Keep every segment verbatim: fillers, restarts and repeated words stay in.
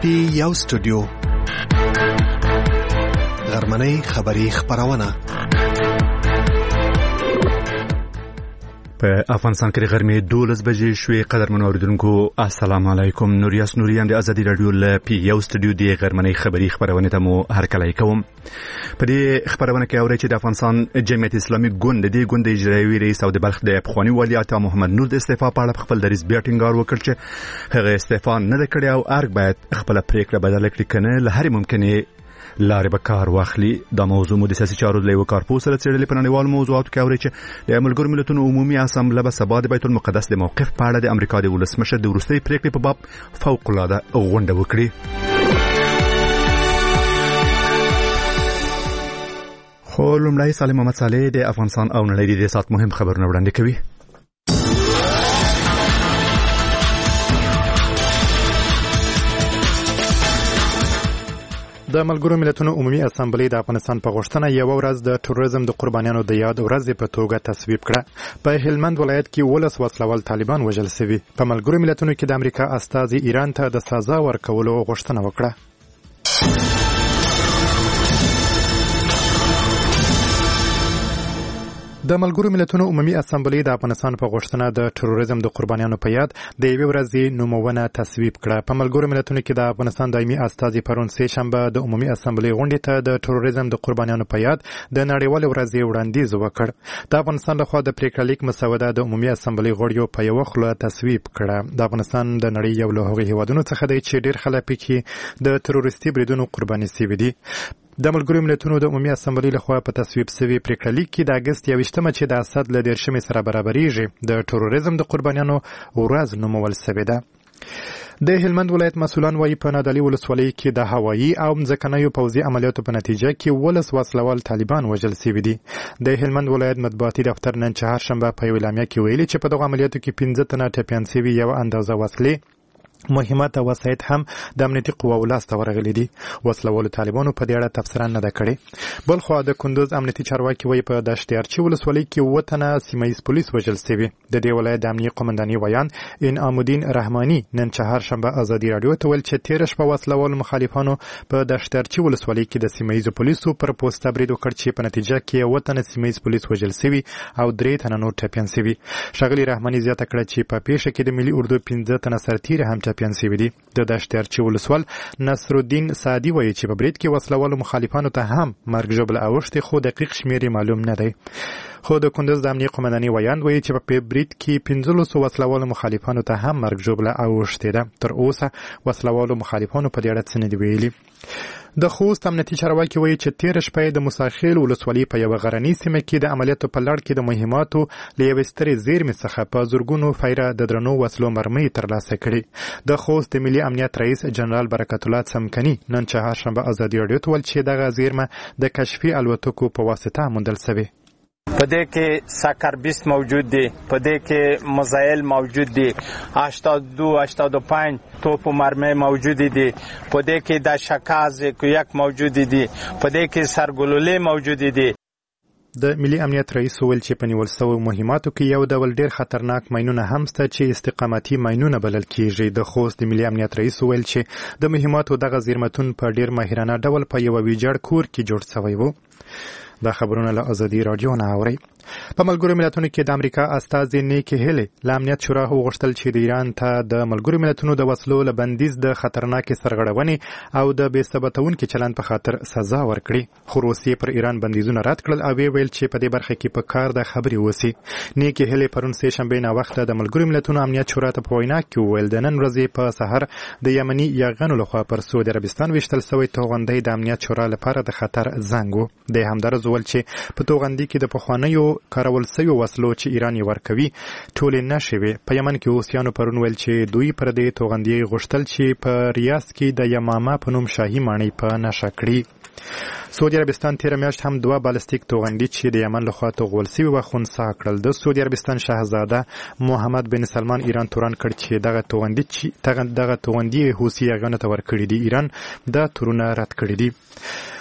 پی یو سټوډیو غرمنۍ خبری خبرونه په افغانستان کې غرمې دولس بجې شوې. قدرمنو اوریدونکو السلام علیکم. نوریاس نوریم د ازادي رادیو ل پی یو سټوډیو د غرمنۍ خبری خبرونه ته مو هرکلی کوم. په دې خبرونه کې اورئ چې د افغانستان جمعیت اسلامي ګوند د ګوند اجرایوي رئیس او د بلخ د پخوانی والي عطا محمد نور د استعفا په اړه خپل دریځ بیا ټینګار وکړ چې هغه استعفا نه کړي او ارګ باید خپل پریکړه بدله کړي کنه له هر ممکنه لارې به کار واخلي. دا موضوع مو د سیاسي چارو د لیو کارپوه سره څېړلې په نړیوالو موضوعاتو کې اورئ چې د ملګرو ملتونو عمومي اسامبله به سبا د بیت المقدس د موقف په اړه د امریکا د ولسمشر د وروستۍ پریکړې په باب فوق العاده غونډه وکړي. خو لومړی سالم محمد صالح د افغانستان او نړۍ د دې سات مهم خبرونه وړاندې کوي. د ملګرو ملتونو عمومي اسامبلې د افغانستان په غوښتنه یو ورځ د تروریزم د قربانیانو د یاد ورځ په توګه تصویب کړه. په هلمند ولایت کې ولس وسلوال طالبان وژل شوي. په ملګرو ملتونو کې د امریکا استازي ایران ته د سزا ورکولو غوښتنه وکړه. د ملګرو ملتونو عمومي اسامبلې د افغانستان په غوښتنه د تروریزم د قربانیانو په یاد د یوې ورځې نومونه تصویب کړه. په ملګرو ملتونو کې د افغانستان دایمي استازي پرون سه شنبه د عمومي اسامبلې غونډې ته د تروریزم د قربانیانو په یاد د نړیوال ورځې وړاندیز وکړ. د افغانستان لخوا د پریکړه لیک مسوده د عمومي اسامبلې غړیو په یو خوله تصویب کړه. د افغانستان د نړۍ یو له هغو هیوادونو څخه دی چې ډیر خلک پکې د تروریستي بریدونو قرباني شوي دي. د ملګرو ملتونو د عمومي اسامبلې لخوا په تصویب شوي پریکړه لیک کې د اګست یوویشتمه چې د اسد له دیرشمې سره برابرېږي د تروریزم د قربانیانو ورځ نومول شوې ده. د هلمند ولایت مسؤلان وايي په نادعلي ولسوالۍ کې د هوایي او ځمکنیو پوځي عملیاتو په نتیجه کې ولس وسلوال طالبان وژل شوي دي. د هلمند ولایت مطبوعاتي دفتر نن چهارشنبه په یوه اعلامیه کې ویلي چې په دغو عملیاتو کې پنځه تنه ټپیان شوي، یوه اندازه وسلې، مهمات او وسایط هم د امنیتي قواو لاسته ورغلي دي. وسلوالو طالبانو په دې اړه تبصره نه ده کړې. بل خوا د کندوز امنیتي چارواکي وایي په دشت ارچي ولسوالۍ کې اووه تنه سیمه ییز پولیس وژل شوي. د دې ولایت د امنیه قومنداني ویان انعام الدین رحماني نن چهارشنبه ازادي راډیو ته ویل چې تېره شپه وسلوالو مخالفانو په دشت ارچي ولسوالۍ کې د سیمه ییزو پولیسو پر پوسته برید وکړ چې په نتیجه کې اووه تنه سیمه ییز پولیس وژل شوي او درې تنه نور ټپیان شوي. ښاغلي رحماني زیاته کړه چې په پیښه کې د ملي اردو پنځه تنه سرتیري هم ټپیان شوي دي. د دشت ارچي ولسوال نصرالدین سعدي وایي چې په برید کې وسلوالو مخالفانو ته هم مرګ ژوبله اوښتې، خو دقیق شمېر معلوم نه دی. خو د کندوز د امنیه قومنداني ویان وایي چې په برید کې پنځلسو وسلوالو مخالفانو ته هم مرګ ژوبله اوښتې ده. تر اوسه وسلوالو مخالفانو په دې اړه څه نه دي ویلي. د خوست امنیتي چارواکي وایي چې تېره شپه د موساخیل ولسوالۍ په یوه غرنۍ سیمه کې د عملیاتو په لړ کې د مهماتو له یوې سترې زیرمې څخه په زرګونو فیره د درنو وسلو مرمۍ ترلاسه کړي. د خوست د ملي امنیت رئیس جنرال برکت الله څمکني نن چهارشنبه ازادي راډیو ته ویل چې دغه زیرمه د کشفي الوتکو په واسطه موندل شوې. په دې کې سکر بیست موجود دی، په دې کې مزایل موجود دی، هشتاد و دو هشتاد و پنج توپ و مرمۍ موجود دي، په دې کې د شکاز یک موجود دي، په دې کې سرګلولې موجود دي. د ملي امنیت رئیس ویل چې په نیول شوو مهماتو کې یو ډول ډیر خطرناک ماینونه هم شته چې استقامتي ماینونه بلل کیږي. د خوست د ملي امنیت رئیس ویل چې د مهماتو دغه زیرمتون په ډیر ماهرانه ډول په یو ویجاړ کور کې جوړ شوی و. دا خبرونه له ازادي راډیو نه اورئ. په ملګرو ملتونو کې د امریکا استازي نیکی هیلی له امنیت شورا وغوښتل چې د ایران ته د ملګرو ملتونو د وسلو له بندیز د خطرناکې سرغړونې او د بې ثباتونکي چلند په خاطر سزا ورکړي. خو روسیې پر ایران بندیزونه رد کړل او ویل چې په دې برخه کې په کار د خبرې وسی. نیکی هیلی پرون سه شنبه ناوخته د ملګرو ملتونو امنیت شورا ته په وینا کې وویل د نن ورځې په سحر د یمني یاغانو لخوا پر سعودي عربستان ویشتل شوی توغندی د امنیت شورا لپاره د خطر زنګ و. د همدارس ویل چې په توغندي کې د پخوانیو کارول شویو وسلو چې ایران یې ورکوي ټولې نشوي. په یمن کې اوسیانو پرون ویل چې دوی پر دې توغندي غوښتل چې په ریاض کې د یمامه په نوم شاهي ماڼۍ په نښه کړي. سعودي عربستان تیره میاشت هم دوه بالستیک توغندي چې د یمن لخوا توغول شوي وه خنثی کړل. د سعودي عربستان شاهزاده محمد بن سلمان ایران تورن کړ چې دغه توغندي چې دغه توغندي حوثي یاغانو ته ورکړي دي. ایران دا تورونه رد کړي دي.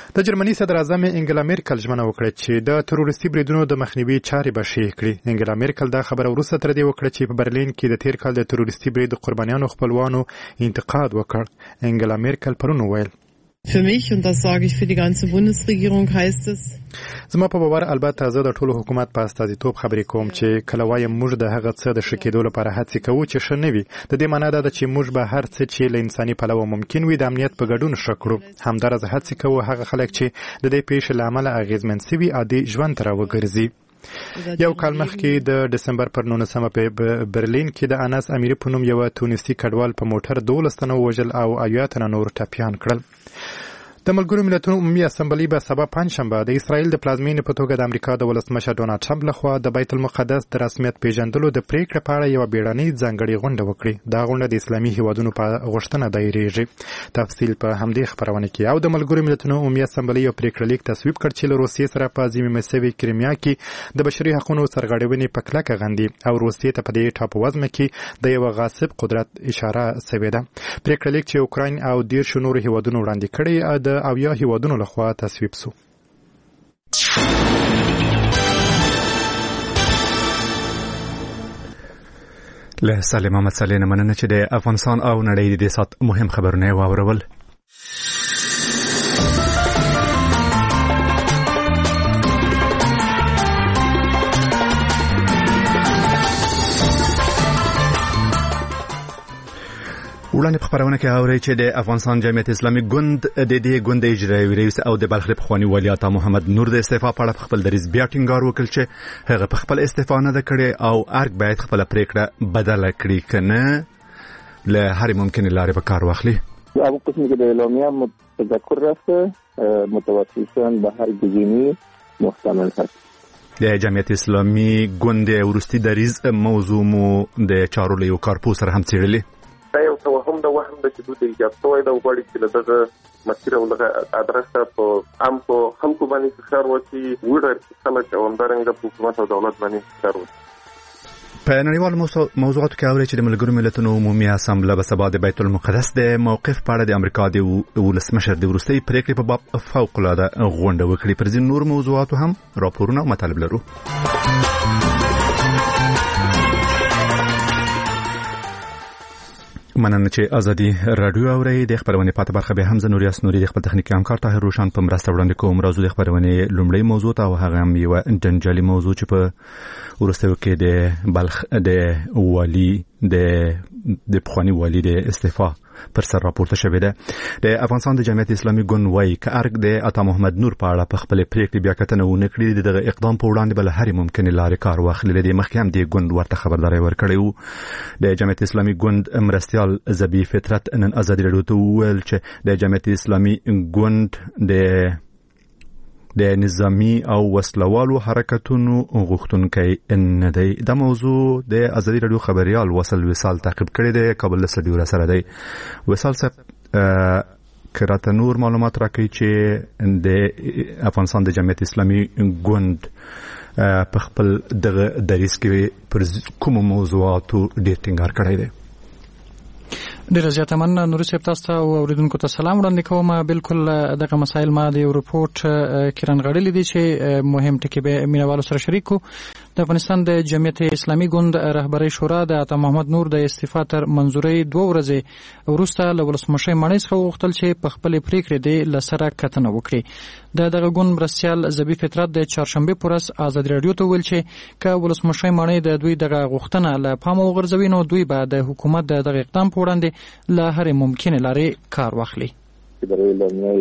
د جرمني صدر اعظم انګلا میرکل ژمنه وکړه چې د تروریستي بریدونو د مخنیوي چارې به شیع کړي. انګلا میرکل دا خبره وروسته تر دې وکړه چې په برلین کې د تیر کال د تروریستي برید قربانیانو خپلوانو انتقاد وکړ. انګلا میرکل پرون وویل Für mich, und das sage ich für die ganze Bundesregierung, heißt es زما په باور البته زه د ټولو حکومت په استازیتوب خبرې کوم چې کله وایم موږ د هغه څه د ښه کېدو لپاره هڅې کوو چې ښه نه وي. د دې معنا دا ده چې موږ به هر څه چې له انساني پلوه ممکن وي د امنیت په ګډون ښه کړو. همداراز هڅې کوو هغه خلک چې د دې پیښې له امله اغېزمن سوي عادي ژوند ته راوګرځي. یو کال مخکې د دسمبر پر نولسمه په برلین کې د انس امیری په نوم یو تونسي کډوال په موټر دولس تنه ووژل او اویا تنه نور ټپیان کړل. د ملګرو ملتونو عمومي اسمبلۍ به سبا پنجشنبه د اسرائیل د پلازمینې په توګه د امریکا د ولسمشر ډونالډ ټرمپ لخوا د بیت المقدس د رسمیت پیژندلو د پریکړې په اړه یوه بیړنۍ ځانګړې غونډه وکړي. دا غونډه د اسلامي هیوادونو په غوښتنه دایریږي. تفصیل په همدې خپرونه کې. او د ملګرو ملتونو عمومي اسمبلۍ یو پریکړه لیک تصویب کړ چې له روسیې سره په ذمه شوې کریمیا کې د بشري حقوقو سرغړونې په کلکه غندي او روسیې ته په دې ټاپووزمه کې د یو غاصب قدرت اشاره شوې ده. پریکړه لیک چې اوکراین او دیرشو نورو هیوادونو وړاندې کړی د اویا هیوادونو لخوا تصویب سو. له سالم محمد صالح نه مننه چې د افغانستان او نړۍ د دې سات مهم خبرونه واورول. وړاندې په خبرونه کې اوري چې د افغانستان جمعیت اسلامي ګوند د دې ګوند اجرایي رئیس او د بلخ پخوانی ولی عطا محمد نور د استعفا په اړه خپل دریځ بیا ټینګار وکړ چې هغه په خپل استعفا نه ده کړې او ارګ باید خپل پریکړه بدله کړي کنه له هر ممکن لارې به کار واخلي. او قسم کې د اعلامیه تذکر رفته متوسطاً به هر گزینی محتمل هست. د جمعیت اسلامي ګوند ورستي دریځ موضوع مو د چارو له یو کارپوس سره هم څېړلې. دا یو توهم د وهم د چې دوی ایجاد شوی د وړي چې دغه مسیر او دغه ادرس په عام په خلکو باندې فشار وکړي وړر خلک او همدارنګه په حکومت او دولت باندې فشار وکړي. په نړیوالو موضوعاتو کې اوري چې د ملګرو ملتونو عمومي اسامبله به سبا د بیت المقدس د موقف په اړه د امریکا د ولسمشر د وروستۍ پریکړې په باب فوق العاده غونډه وکړي. پر ځینو نور موضوعاتو هم راپورونه او مطالب لرو. مننه چې ازادي رادیو اوري. د خبرونه پاتې برخه به حمزه نوریاس نوري د خپل تخنیکي همکار طاهر روشن په مرسته وړاندې کوم. راځو د خبرونه لومړی موضوع ته او هغه هم یو جنجالي موضوع چې په ورستیو کې د بلخ د والی د د پخوانی والی د استعفا پر سر راپورته شوې ده. د افغانستان د جمعیت اسلامي ګوند وايي چې ارګ د عطا محمد نور په اړه په خپل پریکړې بیا کتنه ونه کړې. دغه اقدام په وړاندې بل هر ممکن لارې کار واخلي. د مخکې هم د ګوند ورته خبرداري ورکړې وو. د جمعیت اسلامي ګوند مرستيال زبی فطرت نن ازادي رادیو ته وویل چې د جمعیت اسلامي ګوند د د نظامی او وسلوالو حرکتونو غوښتونکي نه دی. دا موضوع د ازادي رادیو خبريال وصل وصال تعقیب کړی دی. کابل استډیو سره دی. وصل صاحب کراته نور معلومات راکړي چې د افغانستان د جمعیت اسلامي ګوند په خپل دغه دریځ کې پر کوم موضوعاتو ډېر ټینګار کړی دی. ډیر زیاته مننه نور صاحب. تاسو ته او اوریدونکو ته سلام وړاندې کوم. بالکل دغه مسایل ما د یو رپورټ کړن غړلې دي چې مهم ټکي به مینوالو سره شریکو. د افغانستان د جمعیت اسلامي ګوند رهبری شورا د عطا محمد نور د استعفا تر منزوري دوه ورځې وروسته له ولسمشر مانی څخه وغوښتل چې په خپل پریکړې د لسره کتنه وکړي. د دغه ګوند مرستيال زبی فطرت د چهارشنبه پورس آزاد رادیو ته ویل چې ک ولسمشر مانی د دوی دغه غوښتنه له پام وغورځوي نو دوی به د حکومت د دغه اقدام په وړاندې له هر ممکن لارې کار واخلي. په دغه اعلامیه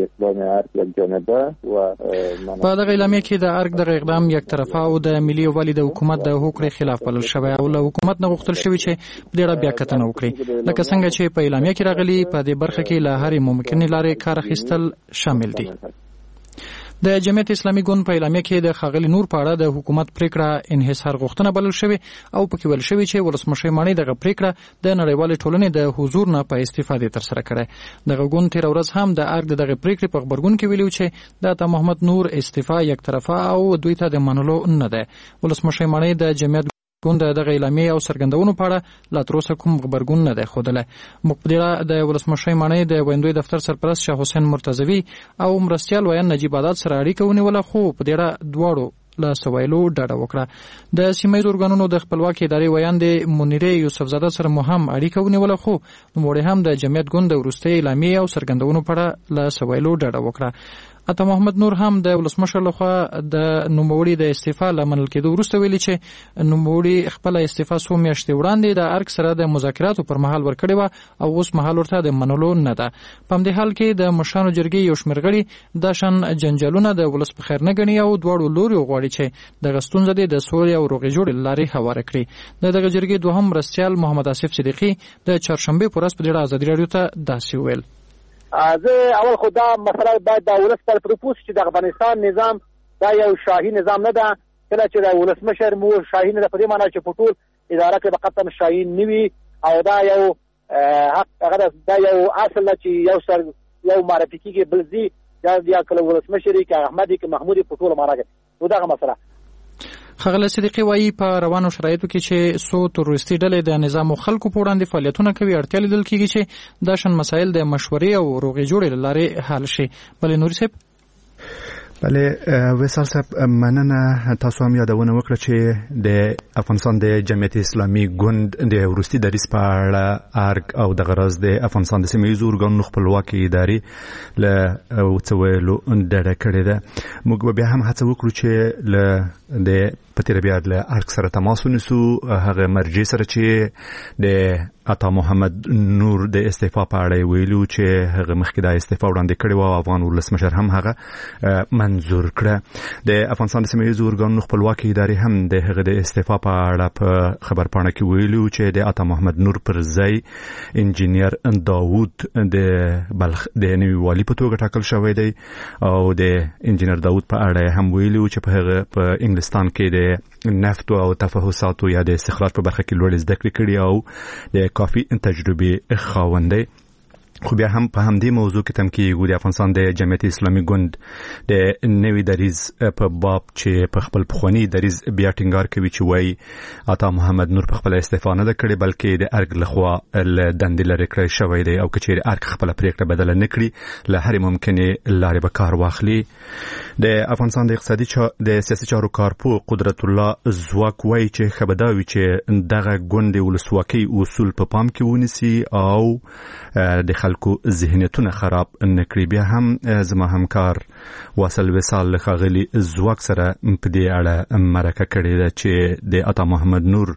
کې د ارګ د اقدام یک طرفه او د ملي والي د حکومت د حقوقو خلاف بلل شوی او له حکومت نه غوښتل شوی چې د ډېر بیا کتنه وکړي. لکه څنګه چې په اعلامیه کې راغلي په دې برخه کې له هر ممکن لارې کار اخیستل شامل دي. د جمعیت اسلامي ګوند په اعلامیه کې د خاغلی نور په اړه د حکومت پریکړه انحصار غوښتنه بلل شوی او پکې ویل شوی چې ولسمشر مانی دغه پریکړه د نړیوال ټولنې د حضور نه په استفاده تر سره کړه. دغه ګوند تیر ورځ هم د ارګ دغه پریکړې په خبرګون کې ویلو چې د عطا محمد نور استعفا یک طرفه او دوی ته د منلو نه ده. ولسمشر مانی د جمعیت ګوند دغه اعلامیې او څرګندونو په اړه لا تر اوسه کوم خبرګون نه دی ښودلی. موږ په دې اړه د ولسمشر ماڼۍ د ویندوی دفتر سرپرست شاه حسین مرتضوي او مرستیال ویان نجیب آزاد سره اړیکه ونیوله، خو په دې اړه دواړو له سوایلو ډډه وکړه. د سیمه ییزو ارګانونو د خپلواکۍ ادارې ویان د منیرې یوسفزاده سره مو هم اړیکه ونیوله، خو نوموړې هم د جمعیت ګوند د وروستۍ اعلامیې او څرګندونو په اړه له سوایلو ډډه وکړه. عطا محمد نور هم د ولسمشر لخوا د نوموړي د استعفا له منل کېدو وروسته ویلي چې نوموړي خپله استعفا څو میاشتې وړاندې د ارګ سره د مذاکراتو پر مهال ورکړې وه او اوس مهال ورته د منلو نه ده. په همدې حال کې د مشرانو جرګې یو شمېر غړي دا شان جنجالونه د ولس په خیر نه ګڼي او دواړو لوریو غواړي چې دغه ستونزه دې د سولې او روغې جوړې له لارې هواره کړي. د دغه جرګې دوهم مرستیال محمد آصف صدیقي د چهارشنبې په ورځ په دې اړه ازادي راډیو ته داسې وویل: زه اول خو دا مسله باید د ولس پر پروپوز چې د افغانستان نظام دا یو شاهي نظام نه ده. کله چې د ولسمشر مو شاهي نه ده په دې معنی چې په ټول اداره کې به قطعا شاهي نه وي او دا یو حق هغه دا یو اصل ده چې یو سر یو معرفي کېږي بل ځي یا کله ولسمشر کې احمدي کې محمودي په ټول معنی کې نو دغه مسله. ښاغلی صدیقي وایي په روانو شرایطو کې چې څو تروریستي ډلې د نظام او خلکو په وړاندې فعالیتونه کوي اړتیا لیدل کېږي چې دا شان مسایل د مشورې او روغې جوړې له لارې حل شي. بلې نوري صاحب؟ بله وصال صاحب مننه. تاسو هم یادونه وکړه چې د افغانستان د جمعیت اسلامي ګوند د وروستي دریځ په اړه ارګ او د غرض د افغانستان د سیمه ییزو ارګانونو خپلواکۍ ادارې له څه ویلو ډډه کړې ده. موږ به بیا هم هڅه وکړو چې له د په تیر بیا له ارګ سره تماس ونیسو، هغه مرجع سره چې د عطا محمد نور د استعفا په اړه ویلو چې هغه مخکې د استعفا وړاندې کړې و او افغان ولسمشر هم هغه منظور کړه. د افغانستان د سیمه ییزو ارګانونو خپلواکۍ ادارې هم د هغه د استعفا په اړه په خبرپاڼه کې ویلو چې د عطا محمد نور پر ځای انجینیر داوود د بلخ د نوي والي په توګه ټاکل شوی دی او د انجینیر داوود په اړه هم ویلو چې په هغه په انګلستان کې د نفت او تفحصاتو یا د استخراج په برخه کې لوړ زده کړې کړې او د کافي تجربه خاوند دی. خو بیا هم په همدې موضوع کې تم کېږو د افغانستان د جمعیت اسلامي ګوند د نوي دریځ په باب چې په خپل پخواني دریځ بیا ټینګار کوي چې وایي عطا محمد نور په خپل استعفا نه ده کړې بلکې د ارګ لخوا له دندې لرې کړی شوی دی او که چیرې ارګ خپله پرېکړه بدله نه کړي له هرې ممکنې لارې به کار واخلي. د افغانستان د اقتصادي چا... د سیاسي چارو کارپو قدرت الله ځواک وایي چې ښه به دا وي چې دغه ګوند د ولسواکۍ اصول په پام کې ونیسي او د خلکو ذهنیتونه خراب نه کړي. بیا هم زما همکار واصل وصال له ښاغلي ځواک سره په دې اړه مرکه کړې ده چې د عطا محمد نور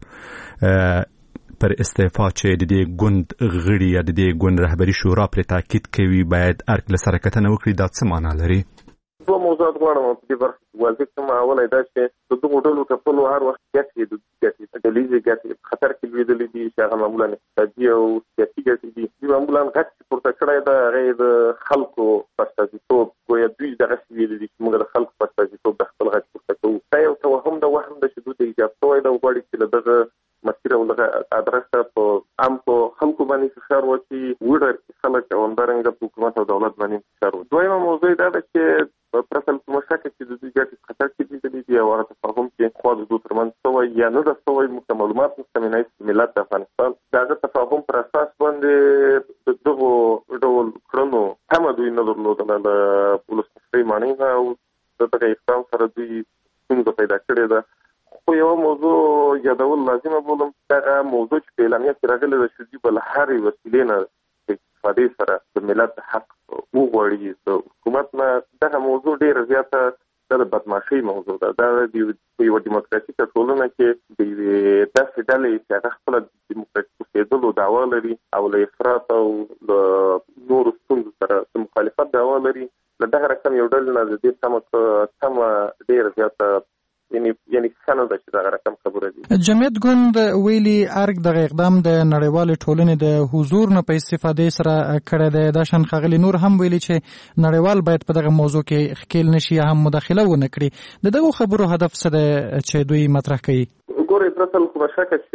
پر استعفا چې د دې ګوند غړي یا د دې ګوند رهبري شورا پر تاکید کوي باید ارګ له سره کتنه وکړي. دا څه معنا لري؟ دوه موضوعات غواړم په دې برخه کې واضح کړم. اوله دا چې د دغو ډلو ټپلو هر وخت ګټې د ګټې ډلېزې ګټې خطر کې لوېدلې دي چې هغه معمولا اقتصادي او سیاسي ګټې دي. دوی معمولا غټ چې پورته کړی ده هغه د خلکو په استازیتوب ګویا دوی دغه ویلي دي چې موږ د خلکو په استازیتوب د خپل غږ پورته کوو. دا یو توهم ده وهم ده چې دوی ته ایجاب شوی ده او غواړي چې له دغه مسیر او دغه ادرسه په عام په خلکو باندې فشار واچوي، وډر خلک او همدارنګه په حکومت او دولت باندې فشار واچوي. دویمه موضوع دا ده چې پرسل کومه شکه چې د دوی ګټې خطر کې لیدلې دي او هغه تفاهم چې خوا د دوی ترمنځ شوی یا نه ده شوی موږ ته معلومات نشته. مینه ملت د افغانستان د هغه تفاهم پر اساس باندې د دغو ډول کړنو هم دوی نه درلودله له ولسمشرۍ ماڼۍ نه او د دغه اقدام سره دوی ستونزه پیدا کړې ده. خو یوه موضوع یادول لازمه بولم، دغه موضوع چې په اعلامیه کې راغلې ده چې دوی به له هرې وسیلې نه د استفادې سره د ملت حق وغواړي د حکومت نه. دغه موضوع ډېره زیاته دا د بدماشۍ موضوع ده. دا د یوه ډیموکراتیکه ټولنه کې د یوې داسې ډلې چې هغه خپله ډیموکراتیک اوسېدلو دعوا لري او له افراط او له نورو ستونزو سره د مخالفت دعوا لري، له دغه رقم یو ډلې نه د دې تمه تمه ډېره زیاته یعنی یعنی څنګه ده چې دا رقم خبره دي. جمعیت ګوند ویلي ارګ دغه اقدام د نړیوالې ټولنې د حضور نه په استفادې سره کړی دی. دا شان ښاغلي نور هم ویلي چې نړیوال باید په دغه موضوع کې ښکیل نشي یا هم مداخله ونه کړي. د دغو خبرو هدف څه دی چې دوی مطرح کوي؟ ګورئ پرسل کومه شکه چې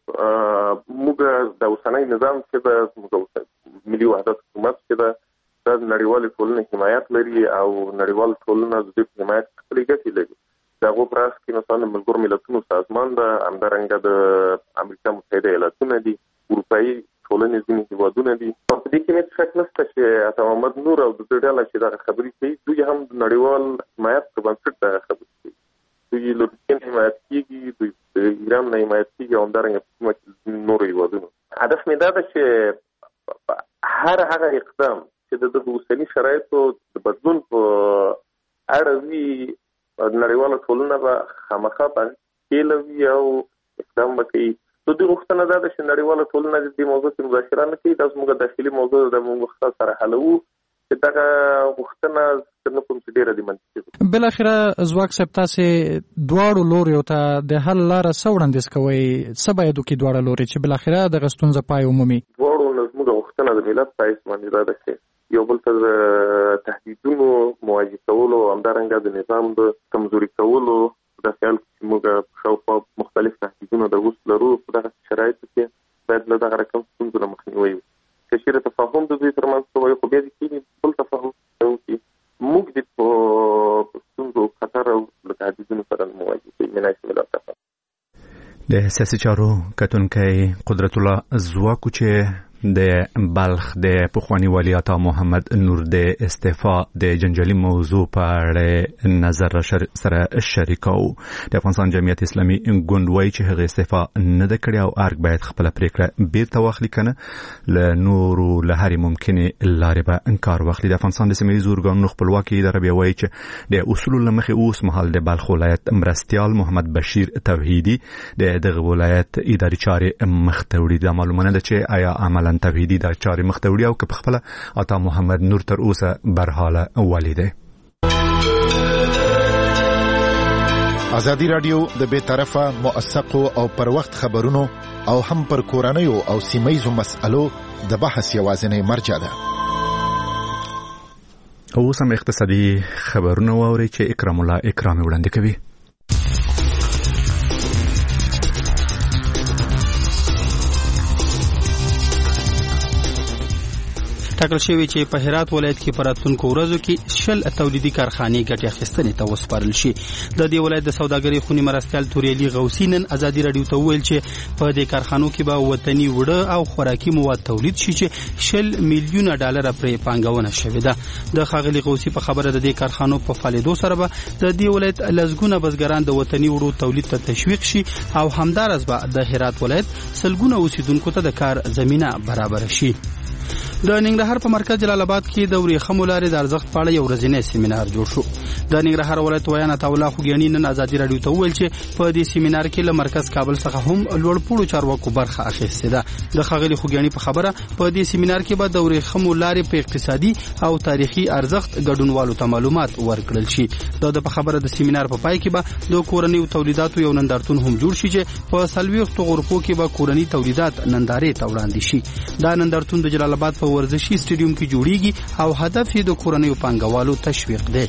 موږ د اوسنی نظام چې د ملي وحدت حکومت چې ده دا نړیوالې ټولنې حمایت لري او نړیوال ټولنه د دوی په حمایت خپلې ګټې لري. دغه پراس کې مثلا ملګرو ملتونو سازمان ده، همدارنګه د امریکا متحده ایالاتونه دي، اروپایي ټولنې ځینې هیوادونه دي. په دې کې مې شک نشته چې عطا محمد نور او د دې ډله چې دغه خبرې کوي دوی هم د نړیوال حمایت پر بنسټ دغه خبرې کوي. دوی له روسیې نه حمایت کېږي، دوی د ایران نه حمایت کېږي او همدارنګه په نورو هیوادونو. هدف مې دا ده چې هر هغه اقدام چې د اوسني شرایطو د بدلون په اړه وي نړیواله ټولنه به خامخا باندې وي او اقدام وکړي. د دې غوښتنه دا ده چې نړیواله ټولنه د دې موضوع کې مذاکره نه کوي. دا زموږ داخلي موضوع ده، موږ خپل سره حلوو چې دغه غوښتنه څنګه کوم چې ډېره دي منطقي. بل اخره ځواک صاحب تاسې دواړو لوریو ته د حل لاره څه وړاندیز کوئ؟ څه باید وکړي دواړه لوري چې بل اخره دغه ستونزه پای ومومي؟ دواړو نه زموږ غوښتنه د ملت په حیث باندې دا ده چې یو بل ته د تهدیدونو مواجه کولو او همدارنګه د نظام د کمزوري کولو د خیال چې موږ شاوخوا مختلف تهدیدونه د اوس لرو په دغه شرایطو کې باید له دغه رقم ستونزو نه مخنیوی وي. که چېرې تفاهم د دوی ترمنځ شوی خو بیا د کېږي بل تفاهم وکړي، موږ د په ستونزو خطر او له تهدیدونو سره مواجه کوي. من حیث ملت تفاهم د سیاسي چارو کتونکی قدرت الله ځواکو چې د بلخ د پخوانی والي عطا محمد نور د استعفا د جنجالي موضوع په اړه نظر سره شریکو. د افغانستان جمعیت اسلامي ګوند وایي چې هغه استعفا نه ده کړې او ارګ باید خپل پریکړه بیرته واخلي، کنه له نورو له هرې ممکنه لارې به انکار واخلي. د افغانستان د سیمه ییزو ارګانونو خپلواکي اداره بیا وایي چې د اصولو له مخې اوس مهال د بلخ ولایت مرستیال محمد بشیر توحیدی د دغه ولایت اداري چارې مخ ته وړي. دا معلومه ده چې آیا عملاً توحیدی دا چارې مخ ته وړي او که په خپله عطا محمد نور تر اوسه برحاله والی دی. ازادي رادیو د بې طرفه موثقو او پر وخت خبرونو او هم پر کورنیو او سیمه‌ییزو مسألو د بحث یوازینی مرجع ده. اوس هم اقتصادي خبرونه واورئ چې اکرام الله اکرامي وړاندې کوي. ټاکل شوی چې په هرات ولایت کې په راتلونکو ورځو کې شل تولیدي کارخانې ګټې اخیستنې ته وسپارل شي. د دې ولایت د سوداګرۍ خونی مرستیال توریالي غوثي نن ازادي رادیو ته وویل چې په دې کارخانو کې به وطني وړه او خوراکي مواد تولید شي چې شل میلیونه ډالر پرې پانګونه شوې ده. د ښاغلي غوثي په خبره د دې کارخانو په فعالیدو سره به د دې ولایت لزګونه بزګران د وطني وړو تولید ته تشویق شي او همدارس به د هرات ولایت سلګونه اوسیدونکو ته د کار زمينه برابر شي. د ننګرهار په مرکز جلال آباد کې د ورېښمو لارې د ارزښت په اړه یو ورځنی سیمینار جوړ شو. د ننګرهار ولایت ویان عطا الله خوګیانی نن ازادي رادیو ته وویل چې په دې سیمینار کې له مرکز کابل څخه هم لوړپوړو چارواکو برخه اخیستې ده. د ښاغلي خوګیانی په خبره په دې سیمینار کې به د ورېښمو لارې په اقتصادي او تاریخي ارزښت ګډونوالو ته معلومات ورکړل شي. د په خبره د سیمینار په پای کې به د کورنیو تولیداتو یو نندارتون هم جوړ شي چې په څلوېښتو غرفو کې به کورني تولیدات نندارې ته وړاندې شي. دا نندارتون د جلال آباد په ورزشي سټیډیوم کې جوړیږي او هدف یې د کورنیو پانګوالو تشویق دی.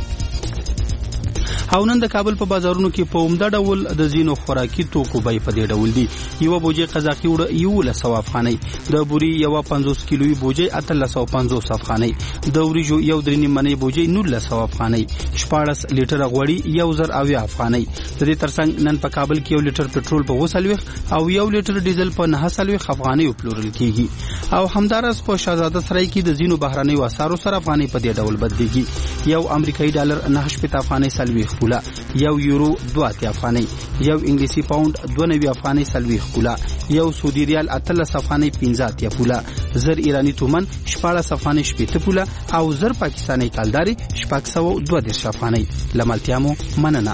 او نن د کابل په بازارونو کې په عمده ډول د زینو خوراکي توکو بیې په دې ډول دي. یو بوجي قزاقي وړه یو له سو افغانۍ، د بوري یو پنځوس کیلوي بوجي اته له سو پنځوس افغانۍ، د وریجو یو درې نیمه بوجي نور له سو افغانۍ، شپاړس لیټر غوړي یو زر او افغانۍ. د دې ترڅنګ نن په کابل کې یو لیټر پټرول په وسلويخ او یو لیټر ډیزل په نه سلويخ افغانۍ پلورل کیږي. او همدارس په شاهزاده سرای کې د زینو بهراني وسارو سره افغانۍ په دې ډول بدلېږي. یو امریکایي ډالر نه شپږ افغانۍ سلويخ کولا، یو یورو دوه افغانۍ، یو انګلیسي پاوند دوه نوي افغانۍ سلويخ کولا، یو سعودي ریال اتلس افغانۍ پنځه پولا، زر ایرانی تومن شپاړس افغانۍ شپېته پولا او زر پاکستاني کالداري شپږ سوه دوه دېرش افغانۍ. لملتیامو مننه.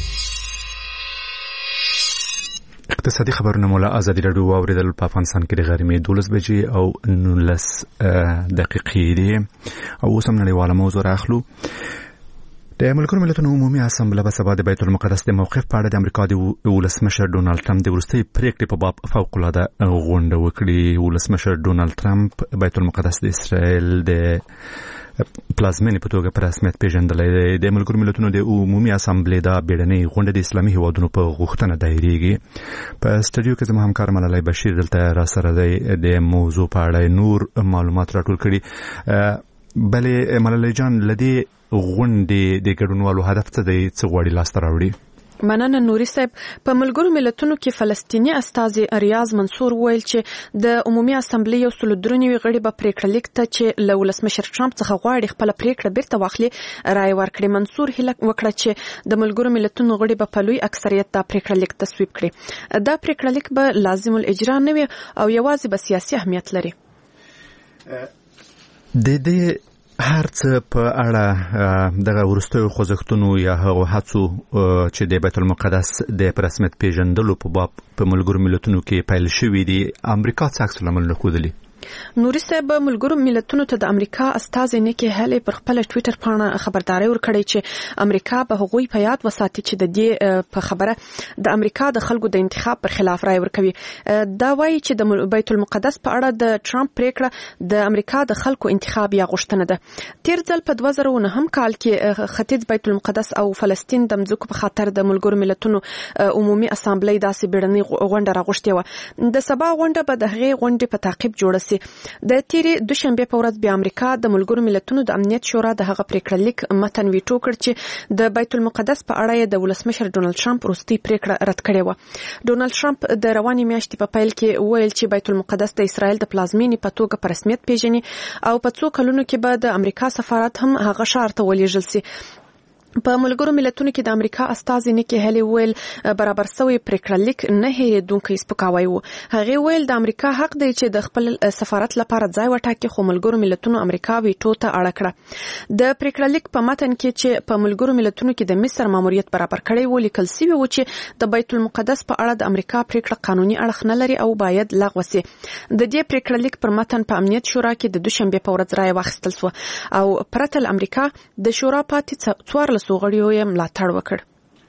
اقتصادي خبرونه مولا ازادي رادیو واوریدل. په افغانستان کې د غرمې دولس بجې او نولس دقیقې دي او اوس هم نړیواله موضوع راخلو. د ملګرو ملتونو عمومي اسامبله به سبا د بیت المقدس د موقف په اړه د امریکا د ولسمشر ډونالد ټرمپ د وروستۍ پریکړې په باب فوق العاده غونډه وکړي. ولسمشر ډونالد ټرمپ بیت المقدس د اسرائیل د پلازمینې په توګه په رسمیت پیژندلی دی. د ملګرو ملتونو د عمومي اسامبلې دا بیړنۍ غونډه د اسلامي هیوادونو په غوښتنه دایریږي. په سټډیو کې زما همکار ملالۍ بشیر دلته راسره دی. د موضوع په اړه نور معلومات راټول کړي. بلې ملالۍ جان لدی غونډې د ګډونوالو هدف څه دی څه غواړي لاسته راوړي؟ مننه نوري صاحب. په ملګرو ملتونو کې فلسطینی استازي ریاض منصور ویل چې د عمومي اسمبلی یو سل درنوي غړي به پریکړه لیک ته چې له ولسمشر ټرمپ څخه غواړي خپل پریکړه بیرته واخلي رائے ورکړي. منصور هیله وکړه چې د ملګرو ملتونو غړي به په لوی اکثریت دا پریکړه لیک تصویب کړي. دا پریکړه لیک به لازم الاجرا نه وي او یوازې به سیاسي اهمیت لري. د دې هر څه په اړه دغه ورستیو خوځښتونو یا هغه هڅو چې د بیت المقدس د رسمیت پیژندلو په باب په ملګرو ملتونو کې پیل شوې دي امریکا څه عکس العمل ښودلی؟ نوري صاحب ملګرو ملتونو ته د امریکا استازي نیکی هلی پر خپل ټوئیټر باندې خبرداري ورکړې چې امریکا به هغوی په یاد وساتي چې د دې په خبره د امریکا د خلکو د انتخاب پر خلاف رائے ورکوي. دا وایي چې د بیت المقدس په اړه د ټرمپ پریکړه د امریکا د خلکو انتخاب یا غوښتنه ده. تیر ځل په دوه زره نهم کال کې ختیځ بیت المقدس او فلسطین د مځکو په خاطر د ملګرو ملتونو عمومي اسامبلی داسې بیړنۍ غونډه راغوښتې وه. د سبا غونډه به د هغې غونډې په تعقیب جوړه سي. د تیرې دوشنبه په ورځ بیا امریکا د ملګرو ملتونو د امنیت شورا د هغه پریکړه لیک متن ویټو کړ چې د بیت المقدس په اړه د ولسمشر ډونالد ټرمپ وروستي پریکړه رد کړې و. ډونالد ټرمپ د روانې میاشتې په پیل کې ویل چې بیت المقدس د اسرائیل د پلازمینې په توګه په رسمیت پیژني او په څو کلونو کې به د امریکا سفارت هم هغه ښار ته ولېږل سي. په ملګرو ملتونو کې د امریکا استازي نیکی هلی ویل برابر سوی پریکړه لیک نه هېریدونکی سپکاوی و. هغه ویل د امریکا حق دی چې د خپل سفارت لپاره ځای وټاکي خو ملګرو ملتونو امریکا ویټو ته اړه کړه. د پریکړه لیک په متن کې چې په ملګرو ملتونو کې د مصر ماموریت برابر کړی و لیکل شوی و چې د بیت المقدس په اړه د امریکا پریکړه قانوني اړخ نه لري او باید لغوه شي. د دې پریکړه لیک پر متن په امنیت شورا کې د دوشنبه په ورځ رائے واخیستل شو او پرته امریکا د شورا پاتې څوارلس غړیو یې ملاتړ وکړ.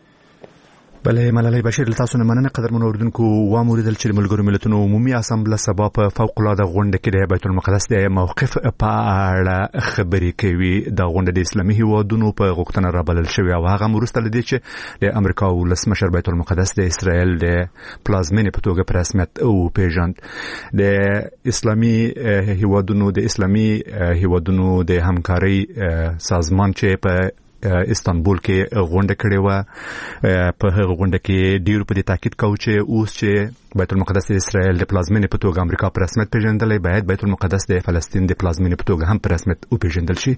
بله ملالۍ بشیر له تاسو نه مننه. قدرمنو اوریدونکو واوریدل چې ملګرو ملتونو عمومي اسامبله سبا په فوق العاده غونډه کې د بیت المقدس د موقف په اړه خبرې کوي. د غونډې د اسلامي هیوادونو په غوښتنه رابلل شوې او هغه وروسته لدی چې د امریکا ولسمشر بیت المقدس د اسرائیل د پلازمینې په توګه په رسمیت او پیژند. د اسلامي هیوادونو د اسلامي هیوادونو د همکاري سازمان چې په استانبول کې غونډه کړې و په هغه غونډه کې ډیر په دې تاکید کاوه چې اوس چې بیت المقدس د اسرائیل د پلازمینې په توګه امریکا په رسمیت پیژندلې باید بیت المقدس د فلسطین د پلازمینې په توګه هم په رسمیت وپیژندل شي.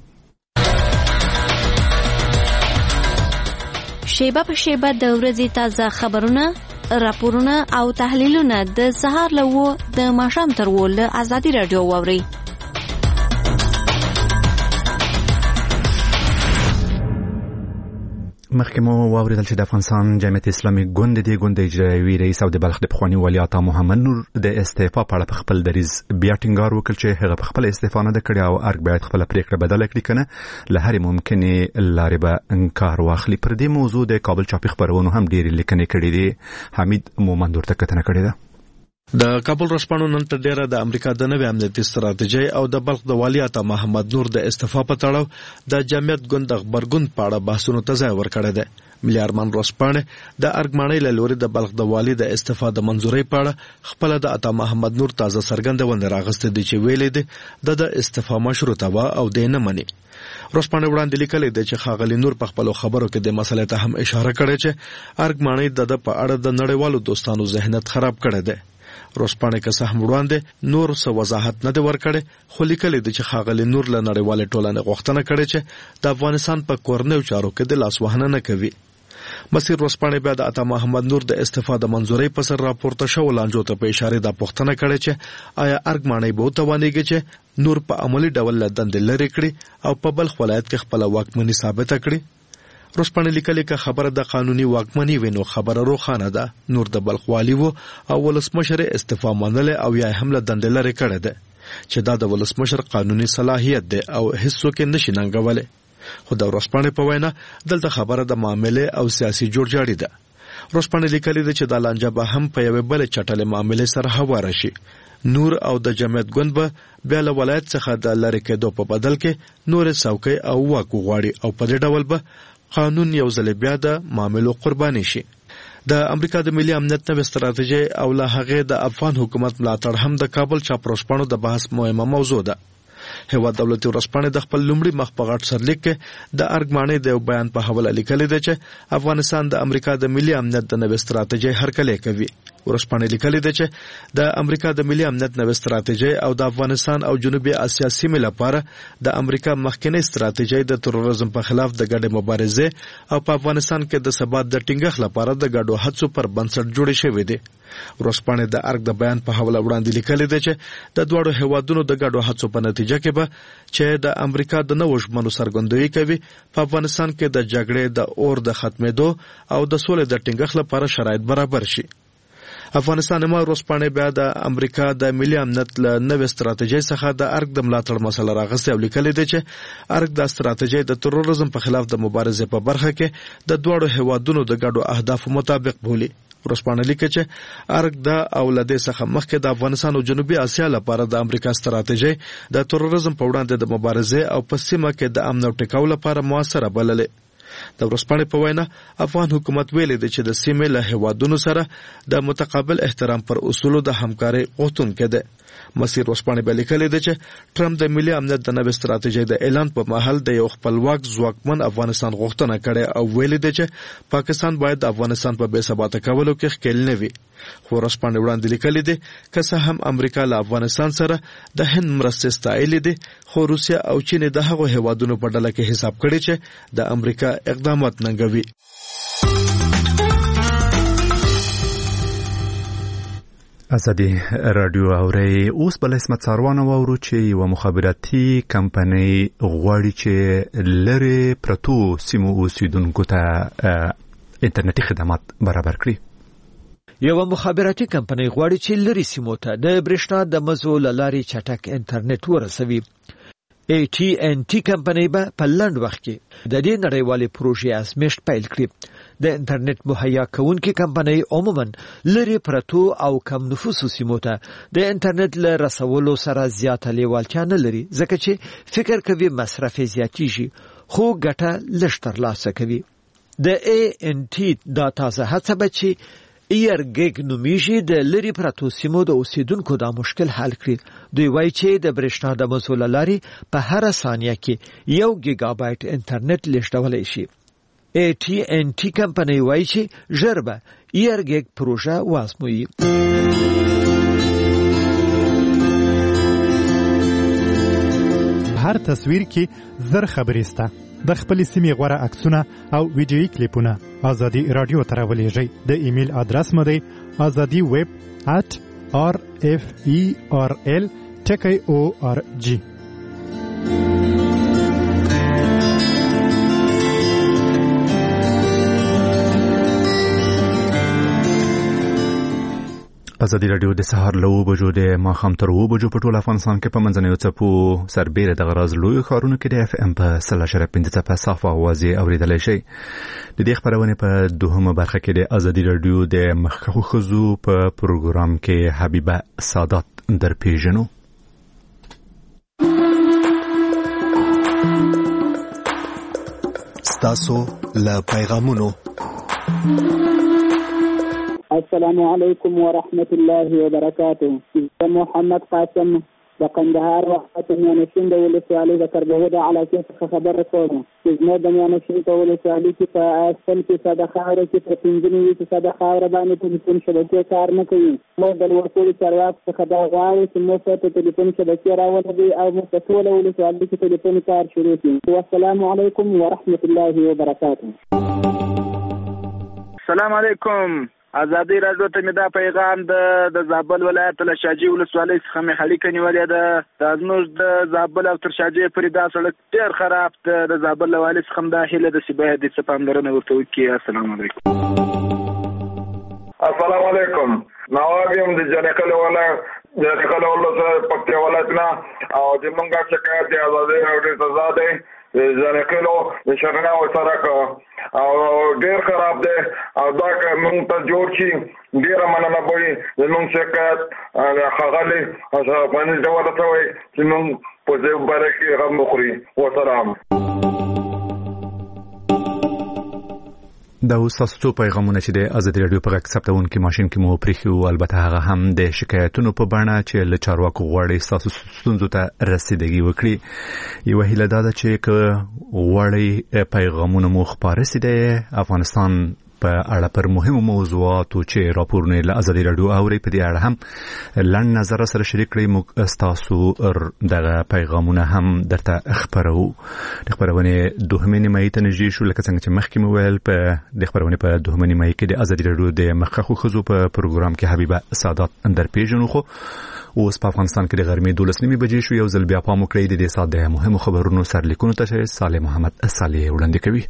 شیبه په شیبه د ورځې تازه خبرونه راپورونه او تحلیلونه د سهار له و د ماښام تر و له ازادي رادیو واوري. مخکې مو واوریدل چې د افغانستان جمعیت اسلامي ګوند د ګوند اجرایوي رئیس او د بلخ د پخواني والي عطا محمد نور د استعفا په اړه په خپل دریځ بیا ټینګار وکړ چې هغه په خپل استعفا نه کړی او ارګ باید خپل پریکړه بدله کړي کنه له هرې ممکنه لارې به انکار واخلي. پر دې موضوع د کابل چاپی خبرونو هم ډېری لیکنې کړې دي. حمید مومند ورته کتنه کړې ده. د کابل رسپانو نن تر ډیره د امریکا د نوې امنیتي ستراتیژۍ او د بلخ د والي عطا محمد نور د استعفا په تړاو د جمعیت ګوند د خبرګون په اړه بحثونو ته ځای ورکړی دی. ملي ارمان رسپانه د ارګمانۍ له لوري د بلخ د والي د استعفا د منځورۍ په اړه خپل د عطا محمد نور تازه څرګندونه راغستې دي چې ویلې ده د استعفا مشروطه و او د نه مني. رسپانه وړاندې لیکلي دي چې خاغلی نور په خپل خبرو کې د مسلې ته هم اشاره کړې چې ارګمانۍ د په اړه د نړیوالو دوستانو ذهنیت خراب کړی دی. روسپانه که سهم وړاندې نور څه وضاحت نه دی ورکړی خو لیکلي دي چې خاغلی نور له نړیوالې ټولنې غوښتنه کړې چې د افغانستان په کورنیو چارو کې د لاس وهنه نه کوي. مسیر روسپانه بیا د عطا محمد نور د استعفا د منځورۍ په سر راپورته شو لانجو ته په اشاره د پوښتنه کړې چې آیا ارګمانۍ به توانیږي چې نور په عملی ډول دندې لري کړي او په بلخ ولایت کې خپل واکمني ثابت کړي. روسپانه لیکلي که خبره د قانوني واکمنۍ وینو خبره روښانه ده. نور د بلخ والی وو او ولسمشر استعفا منله او یا هم له دندې لري کړه ده چې دا د ولسمشر قانوني صلاحیت ده او هیڅوک نشي ننګولای. خو د روسپانه په وینا دلته خبره د معاملې او سیاسي جوړجاړي ده. روسپانه لیکلي ده چې د لانجه به هم په یوه بل چټلې معاملې سره هواره شي. نور او د جمعیت ګوند به بیا له ولایت څخه د لری کېدو په بدل کې نور څوکۍ او واک غواړي او په دې ډول به قانون یو ځل بیا د معاملو قرباني شي. د امریکا د ملي امنیت نوې ستراتیژي او له هغه د افغان حکومت ملاتړ هم د کابل چاپروسپانو د بحث مهمه موضوع ده. هیواد دولتي ورځپاڼې د خپل لومړي مخ په غټ سرلیک کې د ارګ معنی د بیان په حواله لیکلي دی چې افغانستان د امریکا د ملي امنیت د نوې ستراتیژي هرکلی کوي. ورځپاڼې لیکلي دی چې د امریکا د ملي امنیت نوې ستراتیژي او د افغانستان او جنوبي اسیا سیمې لپاره د امریکا مخکنی ستراتیژي د تروریزم په خلاف د ګډې مبارزې او په افغانستان کې د ثبات د ټینګښت لپاره د ګډو هڅو پر بنسټ جوړې شوې دي. ورځپاڼې د ارګ د بیان په حواله وړاندې لیکلي دی چې د دواړو هیوادونو د ګډو هڅو په نتیجه کې به چې د امریکا د نوو ژمنو څرګندوي کوي په افغانستان کې د جګړې د اور د ختمېدو او د سولې د ټینګښت لپاره شرایط برابر شي. افغانستان ما ورځپاڼې بیا د امریکا د ملي امنیت له نوې ستراتیژۍ څخه د ارګ د ملاتړ مسله راغستې او لیکلي دی چې ارګ د ستراتیژۍ د تروریزم په خلاف د مبارزې په برخه کې د دواړو هیوادونو د ګډو اهدافو مطابق بولي. ورځپاڼه لیکي چې ارګ د اولادې څخه مخکې د افغانستان او جنوبي اسیا لپاره د امریکا ستراتیژۍ د تروریزم په وړاندې د مبارزې او په سیمه کې د امن او ټکاو لپاره موثره بللې. د ورځپاڼې په وینا افغان حکومت ویلي دی چې د سیمې له هیوادونو سره د متقابل احترام پر اصولو د همکارۍ غوښتونکی دی. مسیر ورځپاڼې بیا لیکلي دی چې ټرمپ د ملي امنیت د نوې ستراتیژۍ د اعلان په مهال د یو خپلواک ځواکمن افغانستان غوښتنه کړې او ویلي دی چې پاکستان باید د افغانستان په بې ثباته کولو کې ښکېل نه وي. خو ورځپاڼې وړاندې لیکلي دي که څه هم امریکا له افغانستان سره د هند مرستې ستایلې دي خو روسیا او چین د هغو هیوادونو په ډله کې حساب کړي چې د امریکا اقدامات ننګوي. ازادي رادیو اوري اوس بل اسمت څاروانه وورو چې یو مخابراتي کمپنۍ غواړي چې لری پرتو سیمو اوسیدونکو ته انټرنیټي خدمات برابر کړي. یو مخابراتي کمپنۍ غواړي چې لری سیمو ته د برېښنا د مزو لاري چټک انټرنیټ ورسوي. ای ټي ان ټي کمپنۍ به په لنډ وخت کې د دې نړیوالې پروژې ازمېښت پیل کړي. د انټرنیټ مهیا کوونکې کمپنۍ عموما لری پرتو او کم نفوسو سیمو ته د انټرنیټ له رسولو سره زیاته لیوالتیا نه لري ځکه چې فکر کوي مصرف زیاتیږي خو ګټه لږ ترلاسه کوي. د ای ان ټي دا تازه هڅه به چې ایر ګیګ نومیږي د لری پرتو سیمو د اوسیدونکو دا مشکل حل کړي. دوی وایي چې د برېښنا د مزو لاري په هر ثانیه کې یو ګیګا بایټ انټرنیټ لیږدولی شي. ای ټي ان ټي کمپنۍ وایي چې ژر به ایر ګیګ پروژه وازموي. هر تصویر کې زر خبرې سته. د خپل سیمې غوړه عکسونه او ویډیويي کلیپونه ازادي رادیو ته راولېږئ. د ایمیل ادرس مو دی azadi web at r f e r l ټکی او ار جی. ازادي رادیو د سهار له اوه بجو د ماښام تر اوه بجو په ټول افغانستان کې په منځنیو څپو سربیره د غراز لویو ښارونو کې د اف ام په سل اشاریه پنځه څپه صافه اوازې اورېدلی شئ. د دې خپرونې په دوهمه برخه کې د ازادي رادیو د مخکښو ښځو په پروګرام کې حبیبه سادات درپېژنو. ستاسو له پیغامونو. السلام علیکم ورحمت الله وبرکاته. زه محمد قاسم د قندهار وخت میانشین د ولسوالۍ د کربوه د علاقې څخه خبره کوم چې زموږ د میانشین په ولسوالۍ کې په اصل کې ساده خاوره کې په پنځه نوي ساده خاوره باندې ټلیفون شبکې کار نه کوي. موږ د لوړپوړي چارواکو څخه دا غواړو چې موږ ته ټلیفون شبکې راولوي او موږ په ټوله ولسوالۍ کې ټلیفون کار شروع کړي. والسلام علیکم ورحمت الله وبرکاته. السلام علیکم. ازادي رادیو ته مې دا پیغام د د زابل ولایت له شاجي ولسوالۍ څخه مې اړیکه نیولې ده. دا زموږ د زابل او تر شاجي پورې دا سړک ډېر خراب ده. د زابل له والي څخه هم دا هیله ده چې باید څه پاملرنه ورته وکړي. السلام علیکم. السلام علیکم. نواب یم د جنکل ولایت جنکل ولایت پکتیا ولایت نه او د منګا شکایت د ازادي رادیو ته زاده ځنکلو د شرنا او سرک او ډیر خراب دی او دا که موږ ته جوړ شي ډیره مننه به وي. موږ شکایت ښاغلي اشرفاني ته ورسوئ چې موږ په دې باره کې غم وخوري. وسلام. دا اوس تاسو څو پیغامونه چې د ازادي رادیو په غږ ثبتونکو ماشين کې مو پریښو البته هغه هم د شکایتونو په بڼه چې له چارواکو غواړي تاسو ستونزو ته رسیدګي وکړي یو هیله دا ده چې غواړي پیغامونه مو خبرې سي د افغانستان په اړه پر مهمو موضوعاتو چې راپورونه له ازادي رادیو اوري په دې اړه هم لړ نظر سره شریک کړئ موږ تاسو دغه پیغامونه هم درته خبرو د خبرونه دوهمه نیمه ته نږدې شو لکه څنګه چې مخکې مو ویل په د خبرونه په دوهمه نیمه کې د ازادي رادیو د مخخو خزو په پروګرام کې حبیبه سعادت اندر پیژنو خو اوس په افغانستان کې د غرمې دولس نیمه بجې شو یو ځل بیا پام وکړئ د دې ساده مهمو خبرونو سرلیکونو ته چې صالح محمد صالح وړاندې کوي.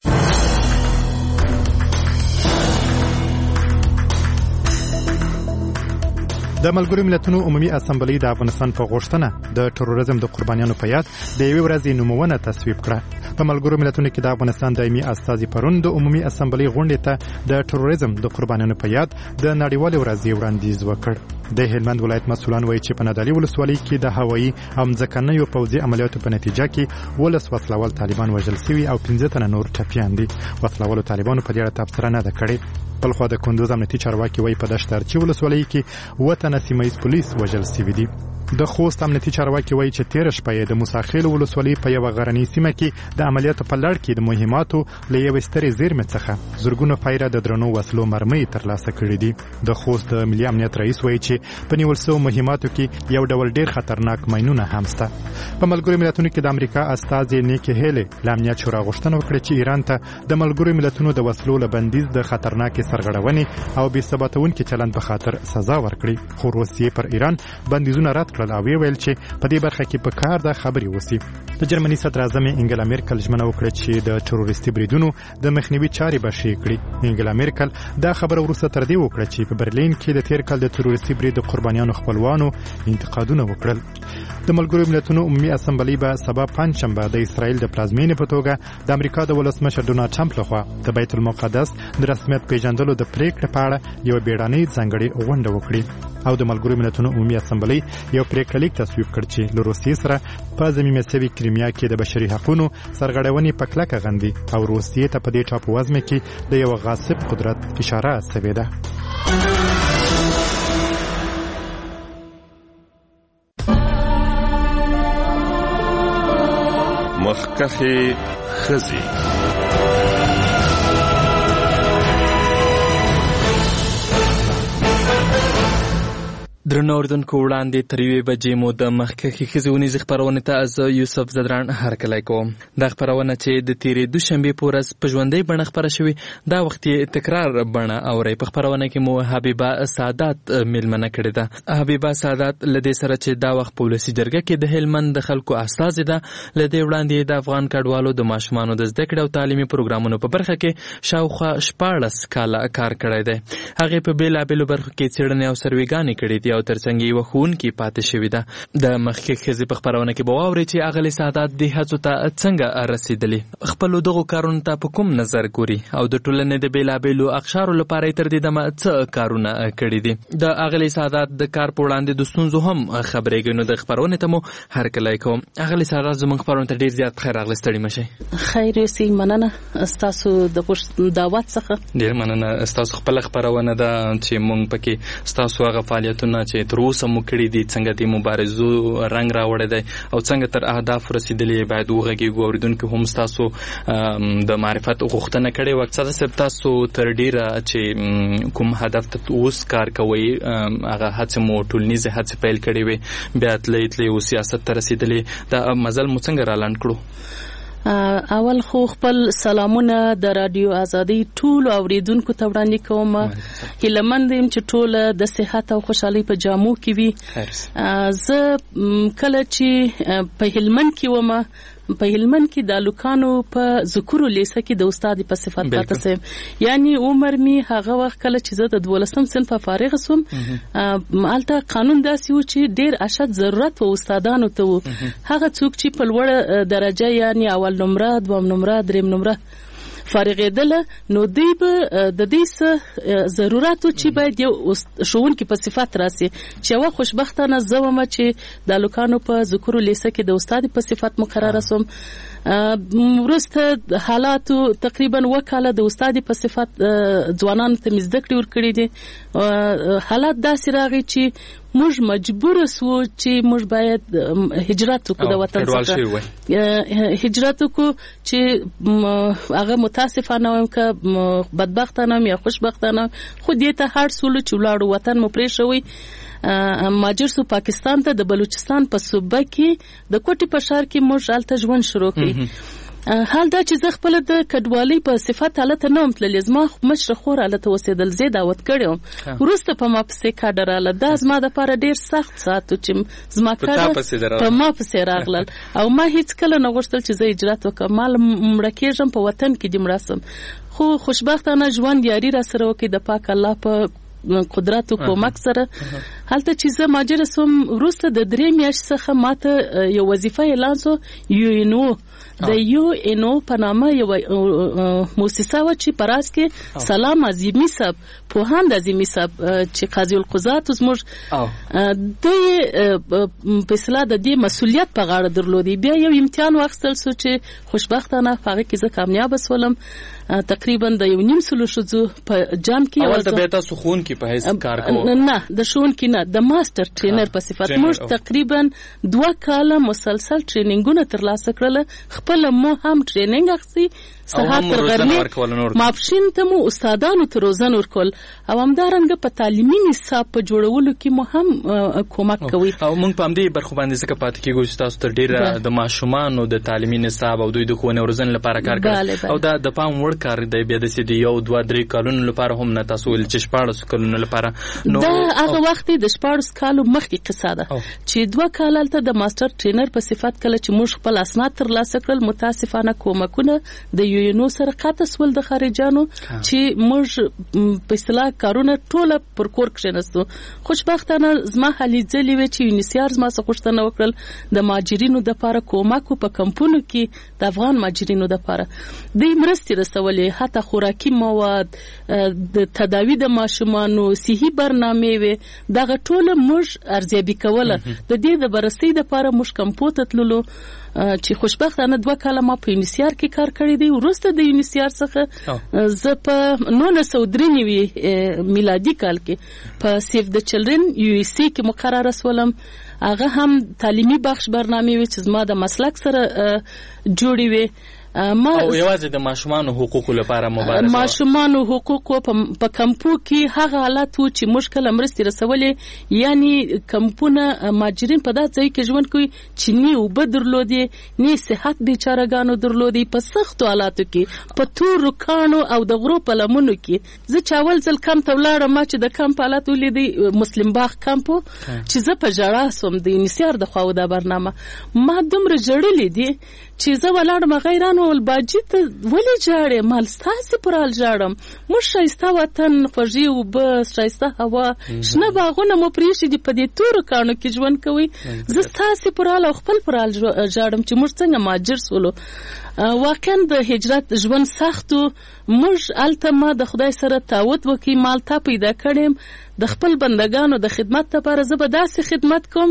د ملګرو ملتونو عمومي اسامبلې د افغانستان په غوښتنه د تروریزم د قربانیانو په یاد د یوې ورځې نومونه تصویب کړه. په ملګرو ملتونو کې د افغانستان دایمي استازي پرون د عمومي اسامبلې غونډې ته د تروریزم د قربانیانو په یاد د نړیوالې ورځې وړاندیز وکړ. د هلمند ولایت مسؤلان وایي چې په نادعلي ولسوالۍ کې د هوایي او ځمکنیو پوځي عملیاتو په نتیجه کې ولس وسلوال طالبان وژل شوي او پنځه تنه نور ټپیان دي. وسلوالو طالبانو په دې اړه تبصره نه ده کړې. بل خو د کندوز امنیتي چارواکي وایي په دشت ارچي ولسوالۍ کې اووه تنه سیمه ییز پولیس وژل شوي دي. د خوست امنیتي چارواکي وایي چې تیر شپه د موساخیل ولسوالۍ په یو غرنۍ سیمه کې د عملیاتو په لړ کې د مهماتو له یو سترې زیرمې څخه زرګونو پیره د درنو وسلو مرمۍ ترلاسه کړې دي. د خوست د ملي امنیت رئیس وایي چې په نیول شوو مهماتو کې یو ډول ډیر خطرناک ماینونه هم شته. په ملګرو ملتونو کې د امریکا استازي نیکی هیلی له امنیت شورا غوښتنه وکړه چې ایران ته د ملګرو ملتونو د وسلو له بندیز د خطرناکې سرغړونې او بې ثباتونکي چلند په خاطر سزا ورکړي. خو روسیې پر ایران بندیزونه رد کړل او ویل چې په دې برخه کې په کار د خبري وسی. د جرمني صدر اعظم انګلا میرکل ژمنه وکړه چې د تروریستي بریدونو د مخنیوي چارې به شي کړي. انګلا میرکل دا خبره وروسته تر دې وکړه چې په برلین کې د تیر کال د تروریستي برید قربانیانو خپلوانو انتقادونه وکړل. د ملګرو ملتونو عمومي اسامبلې به سبا پنځشنبه د اسرائیل د پلازمینې په توګه د امریکا د ولسمشر ډونالډ ټرمپ لخوا د بیت المقدس د رسمیت پیژندلو د پریکړې په اړه یو بیړنۍ ځانګړې غونډه وکړي. او د ملګرو ملتونو عمومي اسامبلې یو پریکړه لیک تصویب کړ چې له روسیې سره په زمینه سوي کریمیا کې د بشري حقوقو سرغړونې په کلکه غندي او روسیې ته په دې ټاپووزمه کې د یو غاصب قدرت اشاره شوې ده. مخکخي خزي درنو اوریدونکو وړاندې تر یوې بجې مو د مخکښې ښځې خپرونې ته زه یوسف زدران هرکلی کوم. دا خپرونه چې د تېرې دوشنبې په ورځ په ژوندۍ بڼه خپره شوې دا وخت یې تکرار بڼه اورئ. په خپرونه کې مو حبیبه سعادت میلمنه کړې ده. حبیبه سعادت له دې سره چې دا وخت په ولسي جرګه کې د هلمند د خلکو استازې ده له دې وړاندې د افغان کډوالو د ماشومانو د زده کړې او تعلیمي پروګرامونو په برخه کې شاوخوا شپاړس کاله کار کړی دی. هغې په بېلابېلو برخو کې څېړنې او سروېګانې کړې دي او ترڅنګ یې یوه ښوونکې پاتې شوې ده. د مخکښ ښځې په خپرونه کې به واورئ چې اغلې سعادت دې هڅو ته څنګه رسېدلې، خپلو دغو کارونو ته په کوم نظر ګوري او د ټولنې د بېلابېلو اقشارو لپاره یې تر دې دمه څه کارونه کړي دي. د اغلې سعادت د کار په وړاندې د ستونزو هم خبرېږي. نو د خپرونې ته مو هرکلی کوم. اغلې سعادت زموږ خپرونې ته ډېر زیات خیر راغلی، ستړي مه شئ. خیر یوسي، مننه ستاسو د دعوت څخه. ډېر مننه. ستاسو خپله خپرونه ده چې موږ پکې ستاسو هغه فعالیتونه چې تر اوسه مو کړي دي څنګه د مبارزو رنګ راوړی دی او څنګه تر اهدافو رسېدلي باید وغږېږو. اورېدونکي هم ستاسو د معرفت غوښتنه کړې وه. اکثره صاحب تاسو تر ډېره چې کوم هدف ته اوس کار کوئ هغه هڅې مو ټولنیزې هڅې پیل کړې وې، بیا تلئ تلئ اوس سیاست ته رسېدلې. دا مزل مو څنګه رالنډ کړو؟ اول خو خپل سلامونه د رادیو ازادي ټولو اوریدونکو ته وړاندې کوم. هیلهمند یم چې ټول د صحت او خوشحالۍ په جامو کې وي. زه کله چې په هلمند کې وم، په هلمند کې د الوکانو په ذکرو لیسه کې د استاد په صفت پاتې سم، یعنی عمر می هغه وخت کله چې زه د دولسم صنف فارغ سوم مالته قانون داسې و چې ډیر اشد ضرورت و استادانو ته و. هغه څوک چې په لوړه درجه یعنی اول نمره، دوم نمره، دریم نمره فارغېدله نو دوی به د دې څه ضرورت چې باید یو ښوونکي په صفت راسي چې یوه خوشبختانه زه ومه چې د هلکانو په ذکرو لیسه کې د استاد په صفت مقرره سوم. وروسته حالاتو تقریبا اوه کاله د استاد په صفت ځوانانو ته مې زده کړې ورکړې دي. حالات داسې راغی چې موږ مجبور سو چې موږ باید هجرت وکړو د وطن څخه هجرت وکړو چې هغه متاسفانه وایم که بدبختانه یا خوشبختانه خو دې ته هر سولو چې ولاړو وطن مو پرېښوی ماجر سو پاکستان ته د بلوچستان په صوبه کې د کوټې په ښار کې موږ هلته ژوند شروع کړی. حال دا چې زه خپله د کډوالۍ په صفت هلته نه وم تللې زما مشره خور هلته اوسېدل زه یې دعوت کړی وم وروسته په ما پسې کاډه راغله دا زما دپاره ډېر سخت ساعت و چې زما کاډه په ما پسې راغلل او ما هېڅکله نه غوښتل چې زه هجرت وکړم ما مړه کېږم په وطن کې دې مړه سم خو خوشبختانه ژوند یاري را سره وکړي د پاک الله په قدرت او کومک سره هلته چې زه ماجره سوم وروسته د درې میاشتې څخه ماته یو وظیفه اعلان سو یو ان او د یو ان او په نامه یو مؤسسه وه چې په راس کې سلام عظیمي صاحب پوهاند عظیمي صاحب چې قاضي القضات زموږ دوی په اصطلاح د دې مسؤلیت په غاړه درلودی. بیا یو امتحان واخیستل سو چې خوشبختانه په هغه کې زه کامیابه سولم تقریبا د یو نیم سلو ښځو په جام کې اول ته بیا تاسو ښوونکي په حیث کار کوو نه د ښوونکي نه د ماسټر ټرینر په صفت موږ تقریبا دوه کاله مسلسل ټریننګونه ترلاسه کړل خپله مو هم ټریننګ اخیستی سهار تر غرمې ماپښین ته مو استادانو ته روزنه ورکول او همدارنګه په تعلیمي نصاب په جوړولو کې مو هم کومک کوي. او موږ په همدې برخو باندې ځکه پاتې کېږو چې تاسو تر ډېره د ماشومانو د تعلیمي نصاب او دوی د ښوونې او روزنې لپاره کار کوي او دا د پام وړ کار دی. بیا داسې د یو دوه درې کالونو لپاره هم نه تاسو ویل چې شپاړسو کلونو لپاره نو دا هغه وخت د شپاړس کالو مخکې قصه ده چې دوه کاله هلته د ماسټر ټرینر په صفت کله چې موږ خپل اسناد ترلاسه کړل متاسفانه کومکونه د یو ان او سره قطع سول د خارجانو چې موږ په اصطلاح کارونه ټوله پر کور کښېنستو. خوشبختانه زما هلې ځلې وې چې یونیسیار زما څخه غوښتنه وکړل د ماجرینو دپاره کومکو په کمپونو کې د افغان ماجرینو دپاره دوی مرستې رسولې حتی خوراکي مواد د تداوي د ماشومانو صحي برنامې وې دغه ټوله موږ ارزیابي کوله د دې د بررسۍ دپاره موږ کمپو ته تللو چې خوشبختانه دوه کاله ما په یونیسیار کې کار کړی دی. وروسته د یونیسیار څخه زه په نولس سوه درې نوي میلادي کال کې په سیف د چلډرن یو اس ای کې مقرره سولم. هغه هم تعلیمي بخش برنامې وې چې زما د مسلک سره جوړې وې. ما او یوازې د ماشومانو حقوقو لپاره مبارزه ماشومانو حقوقو په کمپو کې هغه حالت و چې موږ کله مرستې رسولې یعنی کمپونه ماجرین په داسې ځای کې ژوند کوي چې نه اوبه درلودې نه صحت بیچارهګانو درلودې په سختو حالاتو کې په تورو کاڼو او د غرو په لمنو کې. زه چې اول ځل کمپ ته ولاړم ما چې د کمپ حالات ولیدی مسلم باغ کمپو چې زه په ژړا سوم د یونیسیار د خوا دا برنامه ما دومره ژړلې دي چې زه ولاړم غیرانو ول باجی ته ولې ژاړې مال ستاسې پر حال ژاړم موږ ښایسته وطن خوږې اوبه ښایسته هوا شنه باغونه مو پرېښي دي په دې تورو کاڼو کې ژوند کوئ زه ستاسې پر حال او خپل پر حال ژاړم چې موږ څنګه مهاجر سولو. واقعا د هجرت ژوند سخت و. موږ هلته ما د خدای سره تعهد وکړي مال تا پیدا کړم د خپل بندګانو د خدمت لپاره زه به داسې خدمت کوم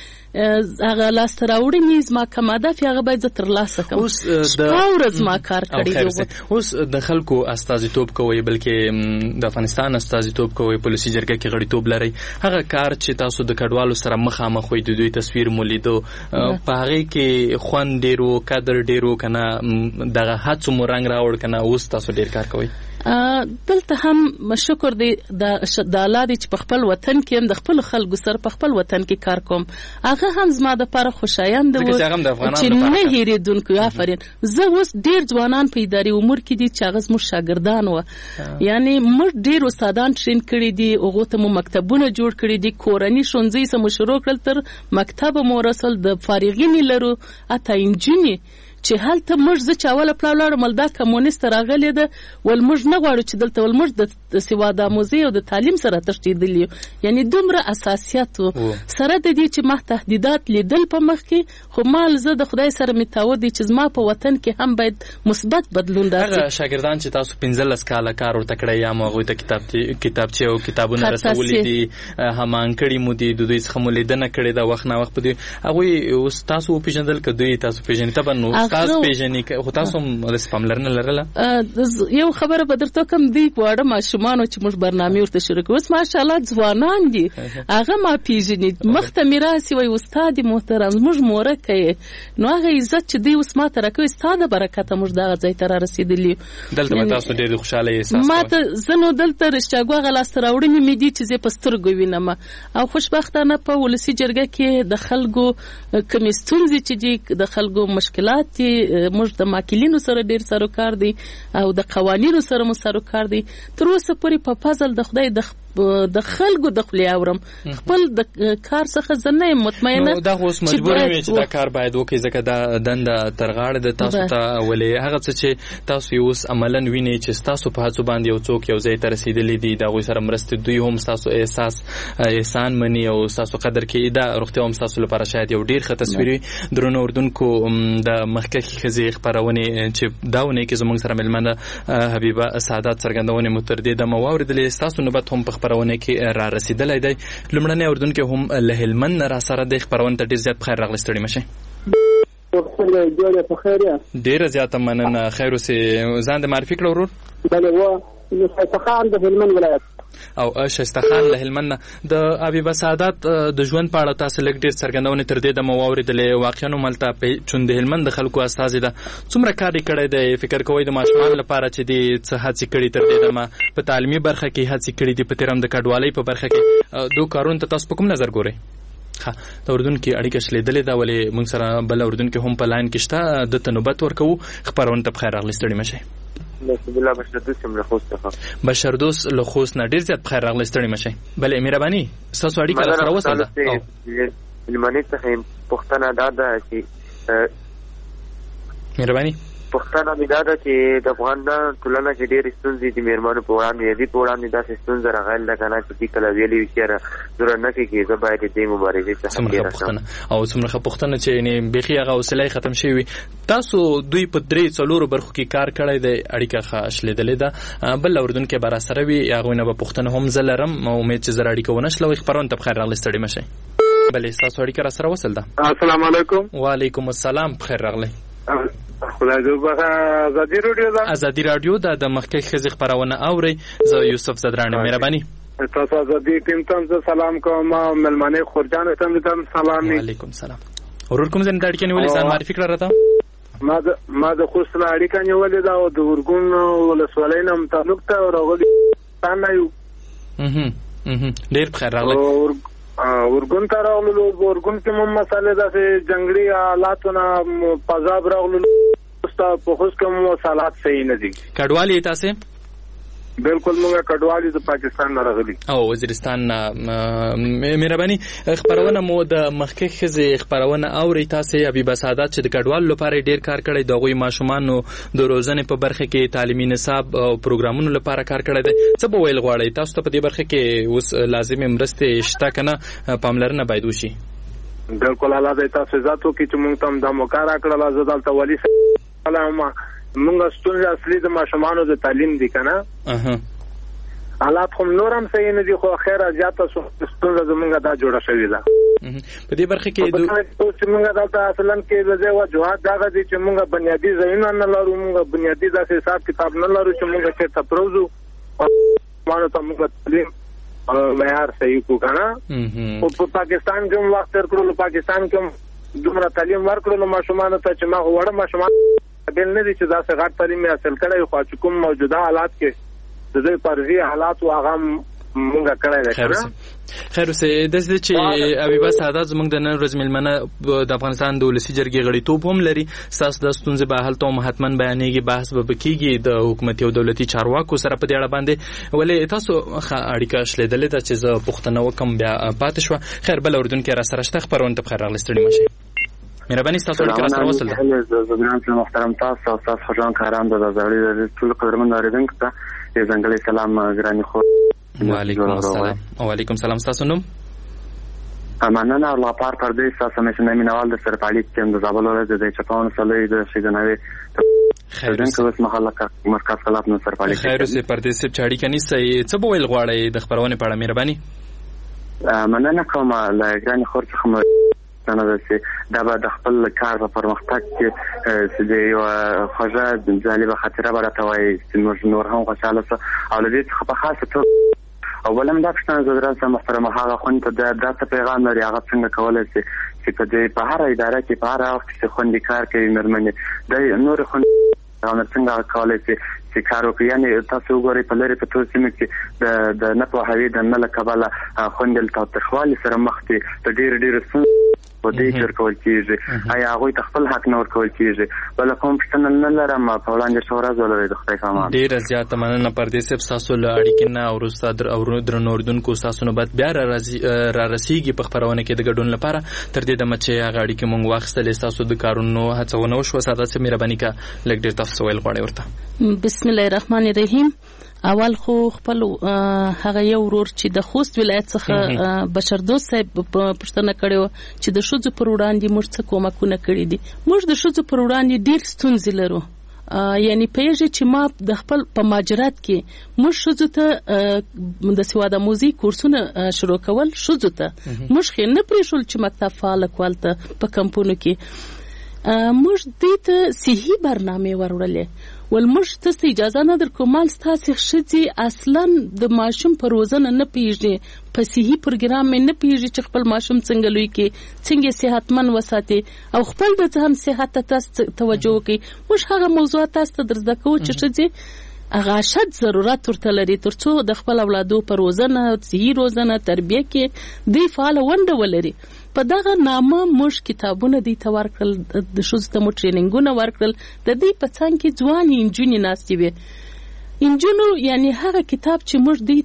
چې هغه لاسته راوړنې زما کوم هدف هغه باید زه ترلاسه کړم. شپه ورځ ما کار کړی دی. اوس د خلکو استازیتوب کوئ بلکې د افغانستان استازیتوب کوئ پولیسي جرګه کې غړیتوب لرئ هغه کار چې تاسو د کډوالو سره مخامخ وئ د دوی تصویر مو لیدو په هغې کې خوند ډېر و قدر ډېر و که نه دغه هڅو مو رنګ راوړ که نه اوس تاسو ډېر کار کوئ؟ دلته هم شکر دی د الله دی چې په خپل وطن کې هم د خپل خلکو سره په خپل وطن کې کار کوم هغه هم زما دپاره خوشایند و چې نه هېرېدونکي. آفرین. زه اوس ډېر ځوانان په اداري امور کې دي چې هغه زموږ شاګردان وه یعنې موږ ډېر استادان ټرین کړي دي هغو ته مو مکتبونه جوړ کړي دي کورني ښوونځي څه مو شروع کړل تر مکتبه مو رسول د فارغینې لرو حتی انجونې چې هلته موږ زه چې اوله پلا ولاړم ول دا کمونیست راغلی ده ول موږ نه غواړو چې دلته ول موږ د سواد آموزي او د تعلیم سره تښتېدلي یعنی دومره اساسیات سره د دې چې ما تهدیدات لیدل په مخ کې خو مال زه د خدای سره می تعود چې زما په وطن کې هم باید مثبت بدلون راشي. هغه شاګردان چې تاسو پنځلس کاله کار ورته کړی یا هغوی ته کتاب کتابچې او کتابونه رسولي دي همان کړي مو دي د دوی څخه مو لیدنه کړې ده وخت نه وخت په دې هغوی اوس تاسو وپېژندل که دوی تاسو پېژني طبعا نو استاد پېژني خو تاسو هم داسې پاملرنه لرله؟ یو خبره به درته وکړم دوی واړه ماشومانو چې موږ برنامې ورته شروع کړو اوس ماشاءالله ځوانان دي هغه ما پېژني مخته مې راسي وایي استاد محترم زموږ مورکه یې نو هغه عزت چې دوی اوس ما ته راکوي ستا د برکته موږ دغه ځای ته رارسېدلي یو. دلته به تاسو ډېر خوشحاله احساس ما ته زه نو دلته رښتیاګو هغه لاسته راوړنې مې دي چې زه په سترګو وینم او خوشبختانه په ولسي جرګه کې د خلکو کومې ستونزې چې دي د خلکو مشکلات دي موږ د ماکلینو سره ډېر سروکار دی او د قوانینو سره مو سروکار دی تر اوسه پورې په فضل د خدای د د خلکو د خولې اورم خپل د کار څخه زه نه یم مطمئنه دا خو اوس مجبور یې چې دا کار باید وکړي ځکه دا دنده تر غاړه ده تاسو ته ولې هغه څه چې تاسو یې اوس عملاً وینئ چې ستاسو په هڅو باندې یو څوک یو ځای ته رسېدلی دي د هغوی سره مرستې دوی هم ستاسو احساس احسان مني او ستاسو قدر کوي دا روغتیا هم ستاسو لپاره شاید یو ډېر ښه تصویر وي. درنو اردونکو د مخکښې ښځې خپرونې چې دا اونۍ کې زموږ سره مېلمنه حبیبه سعادت څرګندونې مو تر دې دمه واورېدلې ستاسو نوبت هم په خپرونه کې را رسیدلی دی. لومړنی اردونکي هم له هلمند را سره دی خپرونې ته ډېر زیات په خیر راغلی ستړي مه شئ. ډېره زیاته مننه خیر اوسې ځان د معرفي کړه ورور. بله و شایسته خان د هلمند ولایت او شایسته خان له هلمند نه د حبیبه سعادت د ژوند په اړه تاسو لږ ډېر څرګندونې تر دې دمه واورېدلې واقعا هم هلته چون د هلمند د خلکو استازې ده څومره کار یې کړی دی فکر کوئ د ماشومانو لپاره چې دې څه هڅې کړي تر دې دمه په تعلیمي برخه کې هڅې کړي دي په تېر هم د کډوالۍ په برخه کې دو کارونو ته تاسو په کوم نظر ګورئ؟ ښه د اردن کې اړیکه شلېدلې ده ولې موږ سره بل اردن کې هم په لاین کې شته دته نوبت ورکوو خپرونې ته بخیر راغلی ستړي مه شئ. بشردوس له خوست نه ډېر زیات بخیر راغلی ستړي مه شئ. بلې مهرباني ستاسو اړیکه راسره وصل ده. هلمندي څخه پوښتنه دا ده چې مهرباني پښتانه مې دا ده چې د افغان ټولنه کې ډېرې ستونزې د مېرمنو په وړاندې دي په وړاندې داسې ستونزه راغلې ده که نه چې دوی کله ویلي وي چې ضرورت نه کوي زه باید دې مبارزې څخه تېره شم. او څومره ښه پوښتنه چې یعنې بیخي هغه حوصله یې ختم شوي وي. تاسو دوی په درې څلورو برخو کې کار کړی دی اړیکه ښه شلېدلې ده بل اردن کې به راسره وي هغوی نه به پوښتنه هم زه لرم امید چې زه اړیکه ونه شلوئ خپرونې ته بخیر راغلی ستړي مه شئ. بلې ستاسو اړیکه راسره وصل ده. السلام علیکم. وعلیکم السلام بخیر راغلی. خدای دې وبخښه ازادي راډیو ده ازادي راډیو ده د مخکښې ښځې خپرونه اورئ زه یوسف زدرانه مهرباني تاسو ازادي ټیم ته سلام کوم ملمنې خورجان ته هم سلام. وعلیکم سلام. ورور کوم ځای نه اړیکه نیولې ځان معرفي کړه راته. ما د ما د خوست نه اړیکه نیولې ده او د ورګون ولسوالۍ نه تعلق ته راغلی تان نه یو. ډېر بخیر راغلی. ورګون ته راغلو ورګون کې هم مسالې داسې جنګړي حالاتونه پذاب راغلو په خوست کې هم حالات صحیح نه دي. کډوال یې تاسې؟ بالکل موږ کډوال د پاکستان نه راغلي او وزیرستان مهرباني. خپرونه مو د مخکښې ښځې خپرونه اورئ تاسې حبیبه سعادت چې د کډوالو لپاره ډېر کار کړی د هغوی ماشومانو د روزنې په برخه کې تعلیمي نصاب او پروګرامونو لپاره کار کړی دی څه به ویل غواړئ تاسو ته په دې برخه کې اوس لازمې مرستې شته که نه پاملرنه باید وشي؟ بالکل الله دې تاسو عزت وکړي چې موږ ته هم دا موقع راکړله زه دلته ولي سلام موږ ستونزه اصلي د ماشومانو د تعلیم دي که نه حالات خو نور هم صحیح نه دي خو خیره زیاته ستونزه زموږ دا جوړه شوې ده په دې برخه کې چې موږ دلته اصلا کې د وجوهات دغه دي چې موږ بنیادي ځایونه نه لرو موږ بنیادي داسې حساب کتاب نه لرو چې موږ چېرته پروزو مانو ته موږ تعلیم معیار صحیح کړو که نه خو په پاکستان کې هم وخت تېر کړلو پاکستان کې هم دومره تعلیم ورکړلو ماشومانو ته چې ما خو وړه ماشومان بل نه دي چې داسې غټ تعلیم یې حاصل کړی خو چې کوم موجوده حالات کې د دوی فرضي حالات و هغه مونږ کړی دی که نه. خیر اوسې داسې ده چې حبیبه سعادت زموږ د نن ورځ مېلمنه د افغانستان د ولسي جرګې غړیتوب هم لري ستاسو دا ستونزې به هلته هم حتما بیانېږي بحث به کېږي د حکومتي او دولتي چارواکو سره په دې اړه باندې ولې تاسو ښه اړیکه شلېدلې ده چې زه پوښتنه وکړم بیا پاتې شوه. خیر بل اردن کې راسره شته خپرونې ته بخیر راغلی ستړي مه شئ. مهرباني تاسو اړیکه سره وصل ده زموږ محترم تاسو او تاسو خجان کاران د زړی ټول قدرمن اوریدونکو ته یو ځانګړی سلام ګراني خو وعلیکم السلام وعلیکم السلام تاسو نوم مننه الله پار پردیس تاسو مې نه مینوال د سرپالي کې د زابل ولایت د چپاون سلې د شیدنوي خیر اوس کوم محله مرکز خلاف نو سرپالي خیر اوس پردیس چاړي کني سي څه بویل غواړي د خبرونه په اړه مهرباني مننه کوم لګراني خور څخه نه ده دا به د خپل کار په پرمختګ کې چې د یو خوږه جالبه خاطره به راته وایي چې موږ نور هم خوشحاله سو او له دې څخه په خاصه توګه اولم دا پښتنه زدران سم محترمه هغه خون ته د داسې پیغام لري هغه څنګه کولای شي چې په دې په هر اداره کې په هر وخت کې خوندي کار کوي مېرمنې د نور خوندي او څنګه کولای شي چې کار وکړي یعنی تاسو وګورئ په لري په ټول سیمه کې د د نه په هوی د نه لکبله خوندل تاوتخوالي سره مخ دي د ډېر ډېر په دې کې ورکول کېږي ایا هغوی ته خپل حق نه ورکول کېږي بل کوم پښتنه نه لرم په وړاندې شورا ولري د خدای سامان ډېر زیات مننه پردیس صاحب تاسو له اړیکې نه او استاد او درنو اوریدونکو تاسو نه بعد بیا را رسیږي په خبرونه کې د ګډون لپاره تر دې دمه چې هغه اړیکې مونږ واخیستلې تاسو د کارونو هڅونه وشوه ساده سه مهرباني کا لږ ډېر تاسو ویل غواړئ ورته بسم الله الرحمن الرحیم اول خو خپل هغه یو ورور چې د خوست ولایت څخه بشردوست صاحب پښتنه کړو چې د شوزو پر وړاندې موږ څه کومکونه کړی دي موږ د شوزو پر وړاندې ډیر ستونزې لرو یعنی پیژه چې ما د خپل په ماجرات کې موږ شوزو ته د سواده موزیک کورسونه شروع کول شوزو ته موږ خې نه پریښول چې مکتب فعال کولته په کمپونو کې موږ دې ته صحیح برنامه ورولې ول موږ ته اجازه نه در کومال ستاسو خشتي اصلا د ماشوم پر روزنه نه پیژني په صحیح پروګرام نه پیژني چې خپل ماشوم څنګه لوي کې څنګه صحتمن وساتي او خپل د ځان صحت ته توجه کوي موږ هغه موضوعات تاسو درزده کوو چې شته هغه شد ضرورت ورته لري ترڅو د خپل اولادو پر روزنه صحیح روزنه تربیه کې دی فعال ونده ولري په دغه نامه موږ کتابونه دي ته ورکړل د شوزو ته مو ټریننګونه ورکړل د دې په څنګه کې ځواني انجونې ناستې وي انجونو یعنی هغه کتاب چې موږ دي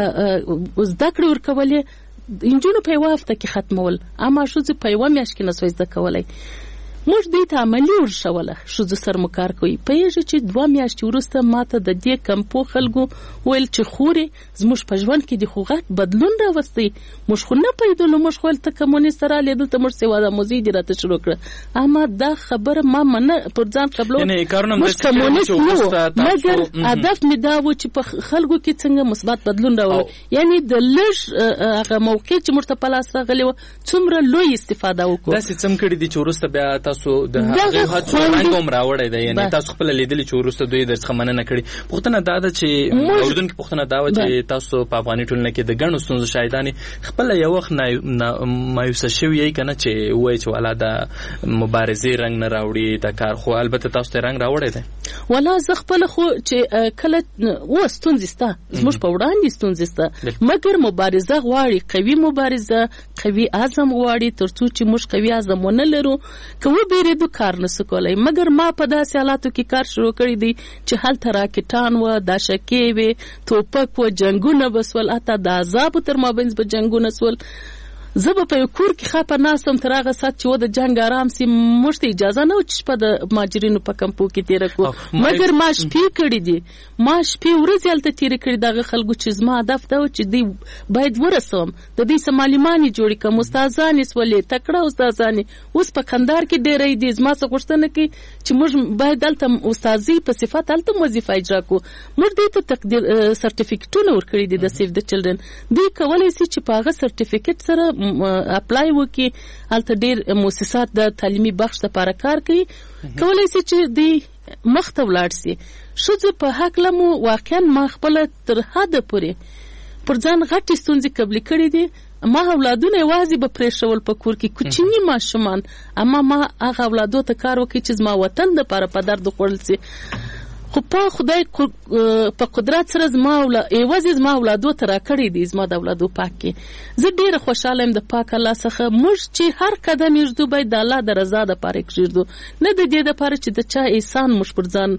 ته زده کړې ورکولې انجونو په یوه هفته کې ختمول اما شوزو په یوه میاشت کې نسوي زده کولی موږ دې ته عملي ورشوله شوزو سره مو کار کوي پیژه چې دوه میاشتې وروسته ماته د دې کمپو خلکو ویل چې خوري زموږ په ژوند کې د خوغات بدلون راوستي موږ خو نه پیدلو موږ خو ته کمونیست را لیدل ته موږ سیوا د موزي دي راته شروع کړ اما دا خبره ما منه پر ځان قبلو یعنی کارونه موږ کمونیست نو مګر هدف می دا و چې په خلکو کې څنګه مثبت بدلون راوړي یعنی د لږ هغه موقع چې موږ ته په لاس راغلی و څومره لوی استفاده وکړو دا څه څنګه کړی دي چې وروسته بیا تاسو د هغه هڅو رنګ هم راوړی دی یعنی تاسو خپل لیدلی چې وروسته دوی درڅخه مننه کړي پوښتنه دا ده چې اوریدونکو پوښتنه دا و چې تاسو په افغاني ټولنه کې د ګڼو ستونزو شاهدانې خپل یو وخت مایوسه شوي یې کنه چې وایي چې والا د مبارزې رنګ نه راوړي د کار خو البته تاسو ته رنګ راوړی دی ولا زه خپل خو چې کله و ستونزې سته زموږ په وړاندې ستونزې سته مګر مبارزه غواړي قوي مبارزه قوي عزم غواړي ترڅو چې موږ قوي عزم ونه لرو کوو بیرېدو کار نسو کولای مګر ما په داسې حالاتو کې کار شروع کړی دی چې هلته راکټان و دا شکې وې توپک و جنګونه بسول اته د عذابو تر مابینځ به جنګونه سول زه به په یو کور کې خپه ناستم تر هغه ساعت چې و د جنګ آرام سي موږ ته اجازه نه و چې شپه د مهاجرینو په کمپو کې تېره کړو مګر ما شپې کړي دي ما شپې ورځې هلته تېرې کړي دغه خلکو چې زما هدف دا و چې دوی باید ورسوم د دوی څه معلمانې جوړې کړم استادانې سولې تکړه استادانې اوس په کندهار کې ډېری دي زما څه غوښتنه کوي چې موږ باید دلته استادي په صفت هلته وظیفه اجرا کړو موږ دوی ته تقدیر سرټیفیکټونه ورکړي دي د سیف د چلډرن دوی کولی شي چې په هغه سرټیفیکټ سره اپلای وکي الته ډیر مؤسسات د تعلیمي بخش لپاره کار کوي کولای شي چې دی مخ ته ولاړ شي شوزه په حق لمو واقعا ما خپل تر حد پورې پر ځان غټي ستونزې قبل کړې دي ما اولادونه یوازې به پرېښول په کور کې کوچني ماشومان اما ما هغه اولادو ته کار وکړي چې زما وطن دپاره په درد وخوړل شي خو په خدای په قدرت سره زما یوازې زما اولادو ته راکړی دي زما د اولادو پاک کې زه ډېره خوشحاله یم د پاک الله څخه موږ چې هر قدم یږدو باید د الله د رضا دپاره یې کږدو نه د دې دپاره چې د چا احسان موږ پر ځان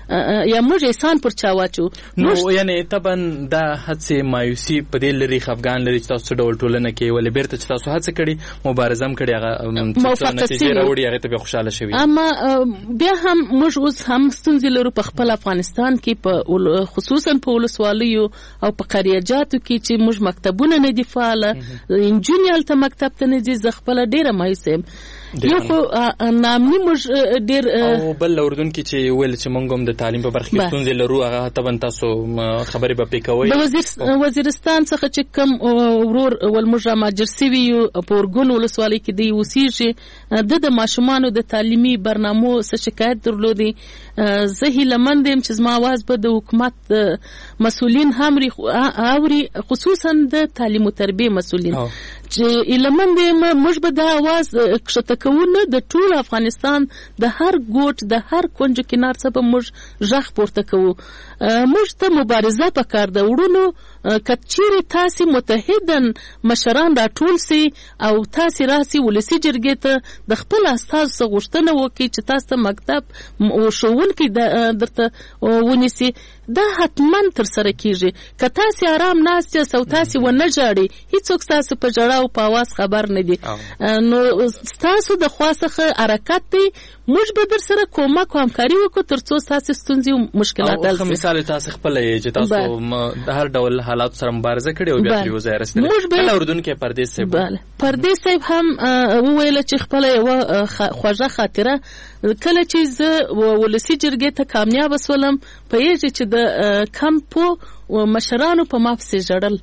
یا موږ احسان پر چا واچو. نو یعنی طبعا دا هڅه مایوسی په دې لري خفګان لري چې تاسو ډول ټولنه کې ولې بیرته چې تاسو هڅه کړې مبارزه هم کړې هغه نتیجه راوړي هغه ته به خوشاله شوي. اما بیا هم موږ اوس هم ستونزې لرو په خپل افغانستان کې په خصوصا په ولسوالیو او په قریاجاتو کې چې موږ مکتبونه نه دي فعاله، انجونې هلته مکتب ته نه ځي. زه خپله ډېره مایوسه یم. یو خو نامني موږ ډېر او بل اردن کې چې ویل چې موږ هم د تعلیم په برخه کې ستونزې لرو هغه طبعا تاسو خبرې به پې کوئ. د وزیرستان څخه چې کوم ورور ولموږ مهاجر سوي یو په اورګون ولسوالۍ کې دی اوسېږي، د د ماشومانو د تعلیمي برنامو څه شکایت درلودی. زه هیلهمند یم چې زما اواز به د حکومت مسؤلین هم اوري، خصوصا د تعلیم او تربیه مسؤلین چې هیلهمند یم موږ به دا اواز کښته کوو نه د ټول افغانستان د هر ګوټ د هر کونج کنار څخه به موږ غږ پورته کوو. موږ ته مبارزه پکار ده وړونو، که چیرې تاسې متحدن مشران راټول سي او تاسې راسي ولسي جرګې ته د خپل استازو څخه غوښتنه وکړي چې تاسو ته مکتب ښوونکي درته ونیسي، دا حتما تر سره کیږي. که تاسې آرام ناست یاست او تاسې ونه ژاړئ، هیڅوک ستاسو په ژړا او په اواز خبر نه دي. نو ستاسو د خوا څخه حرکت دی، موږ به در سره کومک او همکاري وکړو تر څو ستاسو ستونزې او مشکلات حل شي. مثال تاسو خپل چې تاسو د هر ډول حالات سره مبارزه کړې او بیا ترې وځای رسېدلې. کله اردن کې پردیس صاحب بله پردیس صاحب هم وویله چې خپله یوه خوږه خاطره کله چې زه ولسي جرګې ته کامیاب شولم، پوهېږې چې د کمپو مشرانو په ما پسې ژړل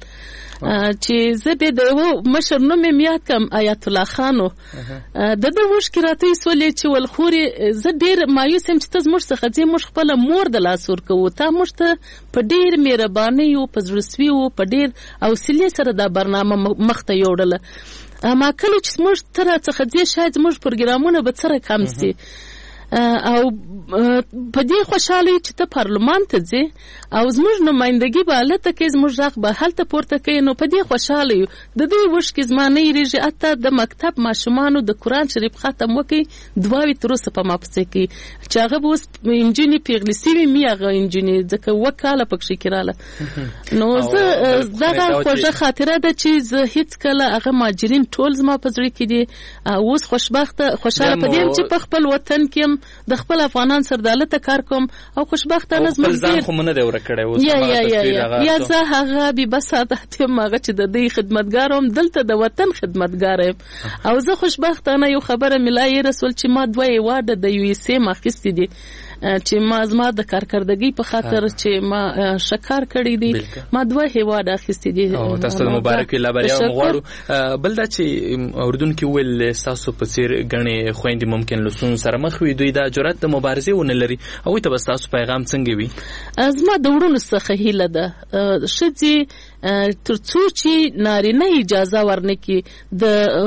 چې زه بیا د یوه مشر نوم یې یاد کړم آیت الله خان و. د ده اوښکې راته ایسولې چې ولخورې زه ډېر مایوس یم چې ته زموږ څخه ځې، موږ خپله مور د لاس ورکوو، تا موږ ته په ډېر مهربانۍ و په زړهسوي و په ډېر حوصلې سره دا برنامه مخ ته یوړله. ما کله چې موږ ته راڅخه ځې شاید زموږ پروګرامونه به څه رقم سي او په دې خوشاله چې ته پارلمان ته ځې او زموږ نمایندګي به هلته کوي، زموږ غږ به هلته پورته کوي. نو په دې خوشاله یو. د دوی اوښکې زما نه هېرېږي. حتی د مکتب ماشومانو د قرآن شریف ختم وکړي، دعاوې تر اوسه په ما پسې کوي چې هغه به اوس نجونې پېغلې سوي مي هغه نجونې ځکه اووه کاله پکښې کې راله. نو زه دغه خوږه خاطره ده چې زه هېڅکله هغه مهاجرین ټول زما په زړه کې دي. اوس خوشبخته خوشحاله په دې یم چې په خپل وطن کې یم د خپل افغانان سره د هلته کار کوم او خوشبختانه زموږ ډېر یا یا یا یا زه هغه بې بساطت یم هغه چې د دوی خدمتګار وم، دلته د وطن خدمتګار یم. او زه خوشبختانه یو خبره مې لا یې رسول چې ما دوه ایواډه د یو ایس ایم اخیستي دي چې ما زما د کارکردګۍ په خاطر چې ما شکار کړی دي، ما دوه هیواد اخیستي دي. تاسو ته مبارک وي، لا بریا مو غواړو. بل دا چې اردن کې ویل تاسو په څیر غني خويندې ممکن لسون سره مخ وي، دوی دا جرأت د مبارزې ونه لري. او ته بس تاسو پیغام څنګه وي؟ زما د وړونو څخه هیله ده ښځې تر څو چې نارینه اجازه ورنکړي د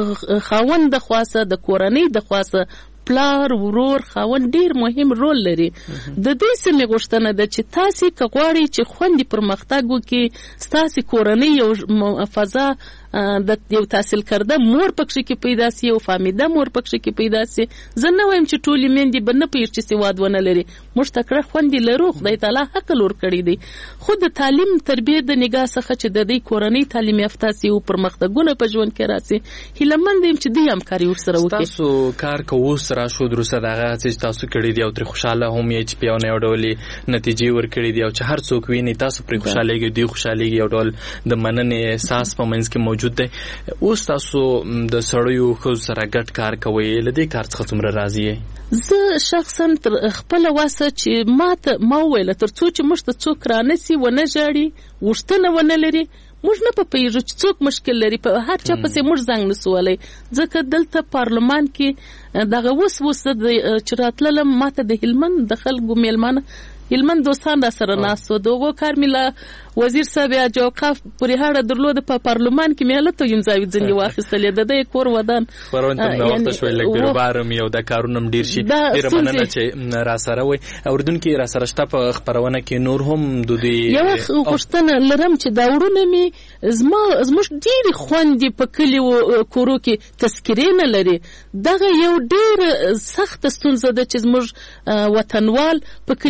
خاوند د خواسه د کورنۍ د خواسه پلار ورور خاوند ډیر مهم رول لري. د دې سمې غوښتنه ده چې تاسو که غواړئ چې خوندې پرمختګ وکړي، ستاسو کورنۍ یو فضا د یو تحصیل کرده مور پکښې کې پیدا سي او فامیده مور پکښې کې پیدا سي. زه نه وایم چې ټولې میندې به نه پوهېږي چې سواد ونه لري، موږ تکړه خوندې لرو، خدای تعالی عقل ورکړی دی. خو د تعلیم تربیې د نګاه څخه چې د دې کورنۍ تعلیم یافته سي او پرمختګونه په ژوند کې راسي، هیلهمند یم چې دوی همکاري ورسره وکړي. تاسو کار کوو سره شو دروسه دغه چې تاسو کړی دی او تر خوشاله هم یې چې پیاونه یو ډول نتیجې ورکړي دی او چې هر څوک ویني تاسو پر خوشالهږي دی خوشالهږي یو ډول د مننې احساس په منځ کې موجود دی. اوس تاسو د سړیو خو سره ګډ کار کوي، لدې کار څخه څومره راضي یې؟ زه شخصا تر خپل واسه چې ماته ما ویل تر څو چې موږ ته څوک رانسی ونه ژاړي غوښتنه ونه لري، موږ نه پوهیږو چې څوک مشکل لري، په هر چا پسې موږ زنګ نسو وهلی. ځکه دلته پارلمان کې دغه اوس اوس چې راتللم ماته د هلمند د خلکو میلمانه هلمند دوستان را سره ناست و. د هغو کار مې له وزیر صاحب یا جوقاف پورې هاړه درلوده په پارلمان کې مې هلته ینځاوي ځنې واخیستلې د ده یې کور ودان خپرونه ته مې وخته شوی لږ بیروبار مې او دا کارونه هم ډېر شي. ډېره مننه چې را سره وئ. اردن کې را سره شته په خپرونه کې نور هم د دوی یوه غوښتنه لرم چې دا وړونه مې زما زموږ ډېرې خویندې په کلیو کورو کې تذکرې نه لري. دغه یو ډېر سخته ستونزه ده چې زموږ وطنوال په کلیو کورو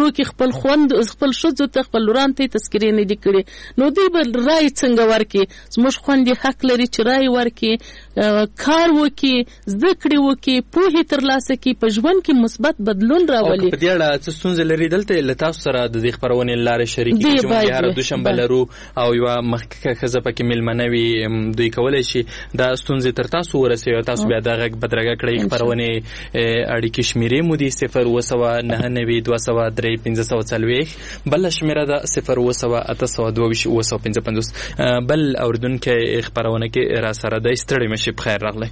کورو کې خپل خوند خپل ښځو ته خپل لوران ته تذکرې نه دي کړې نو دوی به رای څنګه ورکړي زموږ خویندې حق لري چې رای ورکړي کار وکړي زده کړې وکړي پوهې ترلاسه کړي په ژوند کې مثبت بدلون راولي. په دې اړه څه ستونزې لري دلته له تاسو سره د دې خپرونې لارې شریکې دي چې موږ هر دوشنبه لرو او یوه مخکښه ښځه پکې میلمنه وي دوی کولی شي دا ستونزې تر تاسو ورسوي او تاسو بیا د غږ بدرګه کړئ خپرونې اړیکې شمیرې مو دي صفر اووه سوه نهه نوي دوه سوه درې پنځه سوه څلوېښت بله شمیره ده صفر اووه سوه اته سوه دوه ویشت اووه سوه پنځه پنځوس. بل اورېدونکی خپرونه کې راسره دی ستړی مه شي په خیر راغلی.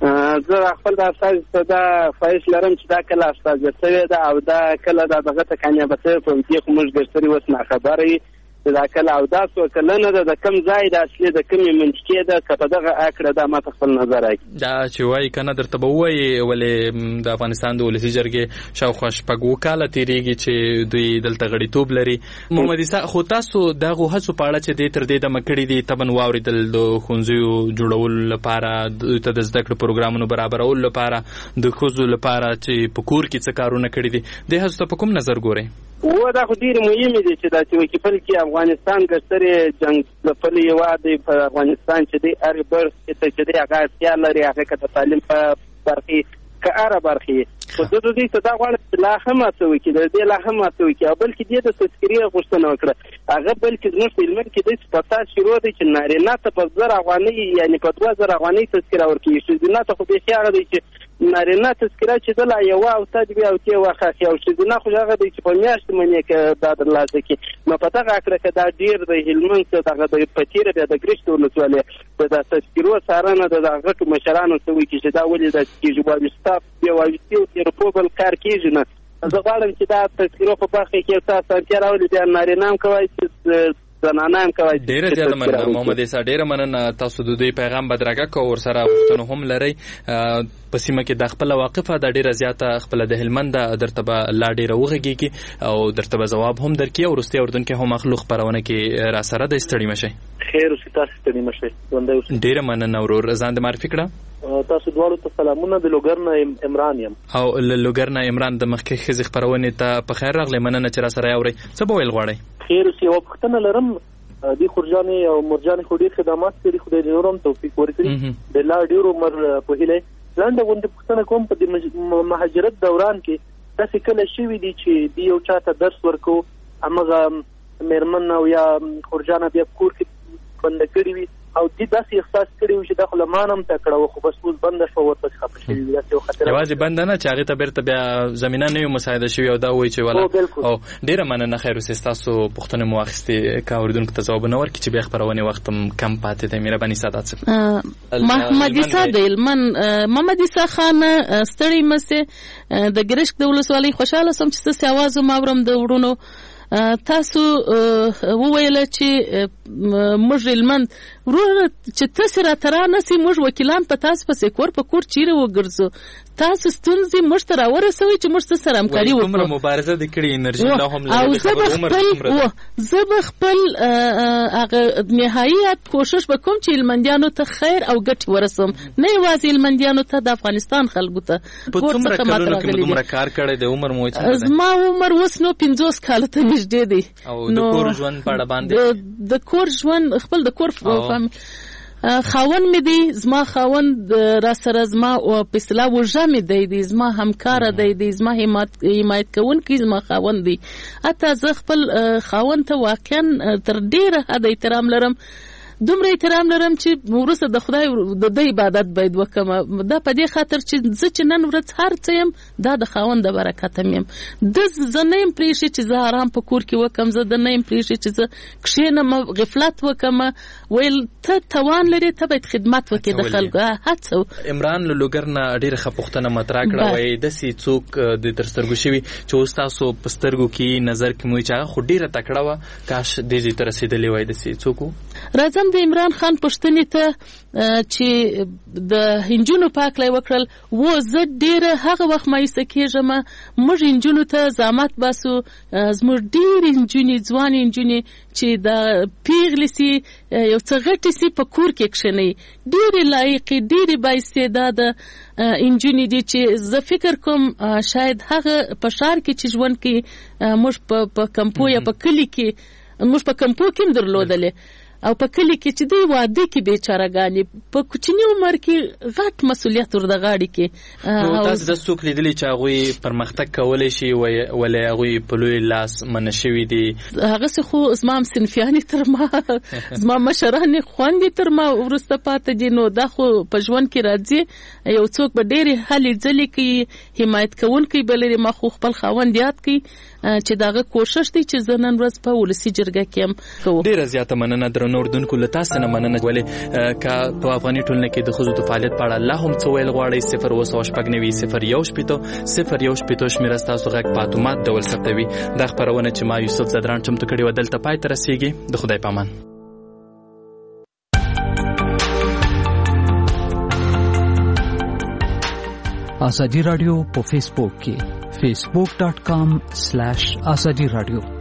زه خپل د استازي څخه دا خواهش لرم چې دا کله استازي شوې ده او دا کله دا دغه ته کامیابه شوې په دې خو موږ ګرځري اوس ناخبره یو دا کله او دا څو کله نه ده د کم ځای د اصلي د کمې منطقې ده که په دغه اکړه دا ماته خپل نظر راکړي. دا چې وایي که نه درته به ووایي ولې د افغانستان د ولسي جرګې شاوخوا شپږ اووه کاله تېرېږي چې دوی دلته غړیتوب لري. محمد عیسی خو تاسو دغو هڅو په اړه چې دې تر دې دمه کړي دي طبعا واورېدل د ښوونځیو جوړولو لپاره دوی ته د زده کړې پروګرامونو برابرولو لپاره د ښځو لپاره چې په کور کې څه کارونه کړي دي دې هڅو ته په کوم نظر ګورئ؟ و دا خو ډېرې مهمې دي چې دا چې وایي بل کې افغانستان ګټرې جنګ ځپلی هېواد دی په افغانستان چې دی هرې برخې ته چې دی هغه اړتیا لري هغه که د تعلیم په برخې که هره برخې خو زه د دوی ته دا غواړم چې لا هم هڅه وکړي د دې لا هم هڅه وکړي او بلکې دې د تذکرې غوښتنه وکړه هغه بلکې زموږ په هلمند کې داسې فساد شروع دی چې نارینه ته په زر افغانۍ یعنې په دوه زره افغانۍ تذکره ورکوي ښځینه ته خو بیخي هغه دی چې نارینه تذکره چې ده لا یوه او ته دې او تې واخ اخلي او ښځینه خو هغه دی چې په میاشتې منې که دا ترلاسه کړي نو په دغه هکله که دا ډېر د هلمند څه دغه د په تېره بیا د ګرشت ولسوالۍ د دا تذکرو څارنه د دغه غټو مشرانو څه وکړي چې دا ولې داسې کېږي وایستا بیا وایستي او تېرپو بل کار کېږي نه زه غواړم چې دا تذکرو په برخه کې څه اسانتیا راولي بیا نارینه هم کولی چې زنانه هم کولی ډېره زیاته مننه محمد عیسی ډېره مننه تاسو د دوی پیغام بدرګه کو ورسره غوښتنه هم لرئ په سیمه کې د خپله واقفه ده ډېره زیاته خپله د هلمند ده درته به لا ډېره وغږېږي او درته به ځواب هم درکړي او وروستۍ اورېدونکی هم اخلو خپرونه کې راسره دی ستړي مه شئ. خیر اوسئ تاسو ستړي مه شئ. ډېره مننه ورور ځان دې معرفي کړه. تاسو دواړو ته سلامونه د لوګر نه عمران یم او له لوګر نه عمران د مخکې ښځې خپرونې ته په خیر راغلی مننه چې راسره یې اورئ څه به ویل غواړئ؟ خیر اوسئ یوه پوښتنه لرم دې خورجانې او مرجانې خو ډېر خدمات کړي خدای دې نور هم توفیق ورکړي د لا ډېر عمر په هیله ځان د غونډې پوښتنه کوم په دې مهاجرت دوران کې داسې کله شوي دي چې دې یو چا ته درس ورکو همغه مېرمن او یا خورجانه بیا کور کې بنده کړي وي او دې داسې احساس کړي وي چې دا خو له ما نه هم ته کړه وه خو بس اوس بنده شوه ورپسې خفه شوي وي داسې یو خطر یوازې بنده نه چې هغې ته بېرته بیا زمینه نه وي مساعده شوي او دا وایي چې والا او ډېره مننه خیر اوسئ ستاسو پوښتنې مو واخیستې که اورېدونکو ته ځوابونه ورکړي چې بیا خپرونې وخت هم کم پاتې دی مهرباني سادات صاحب. محمد عیسی د هلمند محمد عیسی خان ستړی مه سې د ګرشک د ولسوالۍ خوشحاله سوم چې ستاسې اواز هم اورم د وروڼو تاسو وویله چې موږ هلمند وروره چې تاسې راته رانسئ موږ وکیلان په تاسو پسې کور په کور چیرې وګرځو تاسو ستونزې موږ ته راورسوئ چې موږ څه سره همکاري وکړو. دومره مبارزه دې کړې انرژي لا هم لري او زه به خپل زه به خپل هغه نهایت کوشش به کوم چې هلمندیانو ته خیر او ګټې ورسوم نه یوازې هلمندیانو ته د افغانستان خلکو ته. په څومره کلونو کې مو دومره کار کړی دی عمر مو څه دی؟ زما عمر اوس نو پنځوس کاله ته نږدې دی. او د کور ژوند په اړه باندې د کور ژوند خپل د کور خاوند مې دی زما خاوند را سره زما په اصطلاح وژه مې دی دی زما همکاره دی دی زما حمایت کوونکی زما خاوند دی. حتی زه خپل خاوند ته واقعا تر ډېره حده احترام لرم دومره احترام لرم چې وروسته د خدای د ده عبادت باید وکړم دا په دې خاطر چې زه چې نن ورځ هر څه یم دا د خاوند د برکته م یم ده زه نه یم پرېښې چې زه آرام په کور کې وکړم زه د نه یم پرېښې چې زه کښېنم غفلت وکړم ویل ته توان لرې ته باید خدمت وکړې د خلکو هڅه. عمران له لوګر نه ډېره ښه پوښتنه مطرح کړه وایي داسې څوک د تر سترګو شوي چې اوس تاسو په سترګو کې نظر کې مو چې هغه خو ډېره تکړه وه کاش دې ځای ته رسېدلې وای داسې څوک و؟ راځم د عمران خان پښتنې ته چې د هنجونو پاکلای وکړل و زه ډیره هغه وخت مایوسه کېږم موږ هنجونو ته زحمت باسو زموږ ډېرې نجونې ځوانې نجونې چې د پیغلې سي یو څه غټې سي په کور کې کښېنوي ډېرې لایقې ډېرې بااستعداده نجونې دي چې زه فکر کوم شاید هغه په ښار کې چې ژوند کوي موږ په کمپو یا په کلي کې موږ په کمپو کې هم درلودلې او په کلی کې چې دی واده کې بیچارهګانې په کوچني عمر کې غټ مسؤلیت ور د غاړې کې نو تاسو د څوک لیدلی چې هغه پرمختګ کولای شي ولې هغه په لوی لاس منشوي دي هغه څه خو زمام سنفیانی تر ما زمام مشران خوندې تر ما ورسته پاتې دي نو دا خو په ژوند کې راځي یو څوک به ډېرې هلې ځلې کوي حمایت کوونکی به لري ما خو خپل خاوند یاد کوي چې داغه کوشش دی چې زه نن ورځ په ولسي جرګه کې هم کوم ډېره زیاته مننه درنو اردوونکو له تاسو نه مننه ولې که په افغاني ټولنه کې د ښځو د فعالیت په اړه لا هم څه ویل غواړئ صفر اوه سوه شپږ نوي صفر یو شپېته صفر یو شپېته شمېره ستاسو غږ په اتومات ډول ثبتوي دا خپرونه چې ما یوسف زدران چمتو کړې وه دلته پای ته رسېږي د خدای په امان. آزادی رادیو په فیسبوک کې facebook dot com slash azadi radio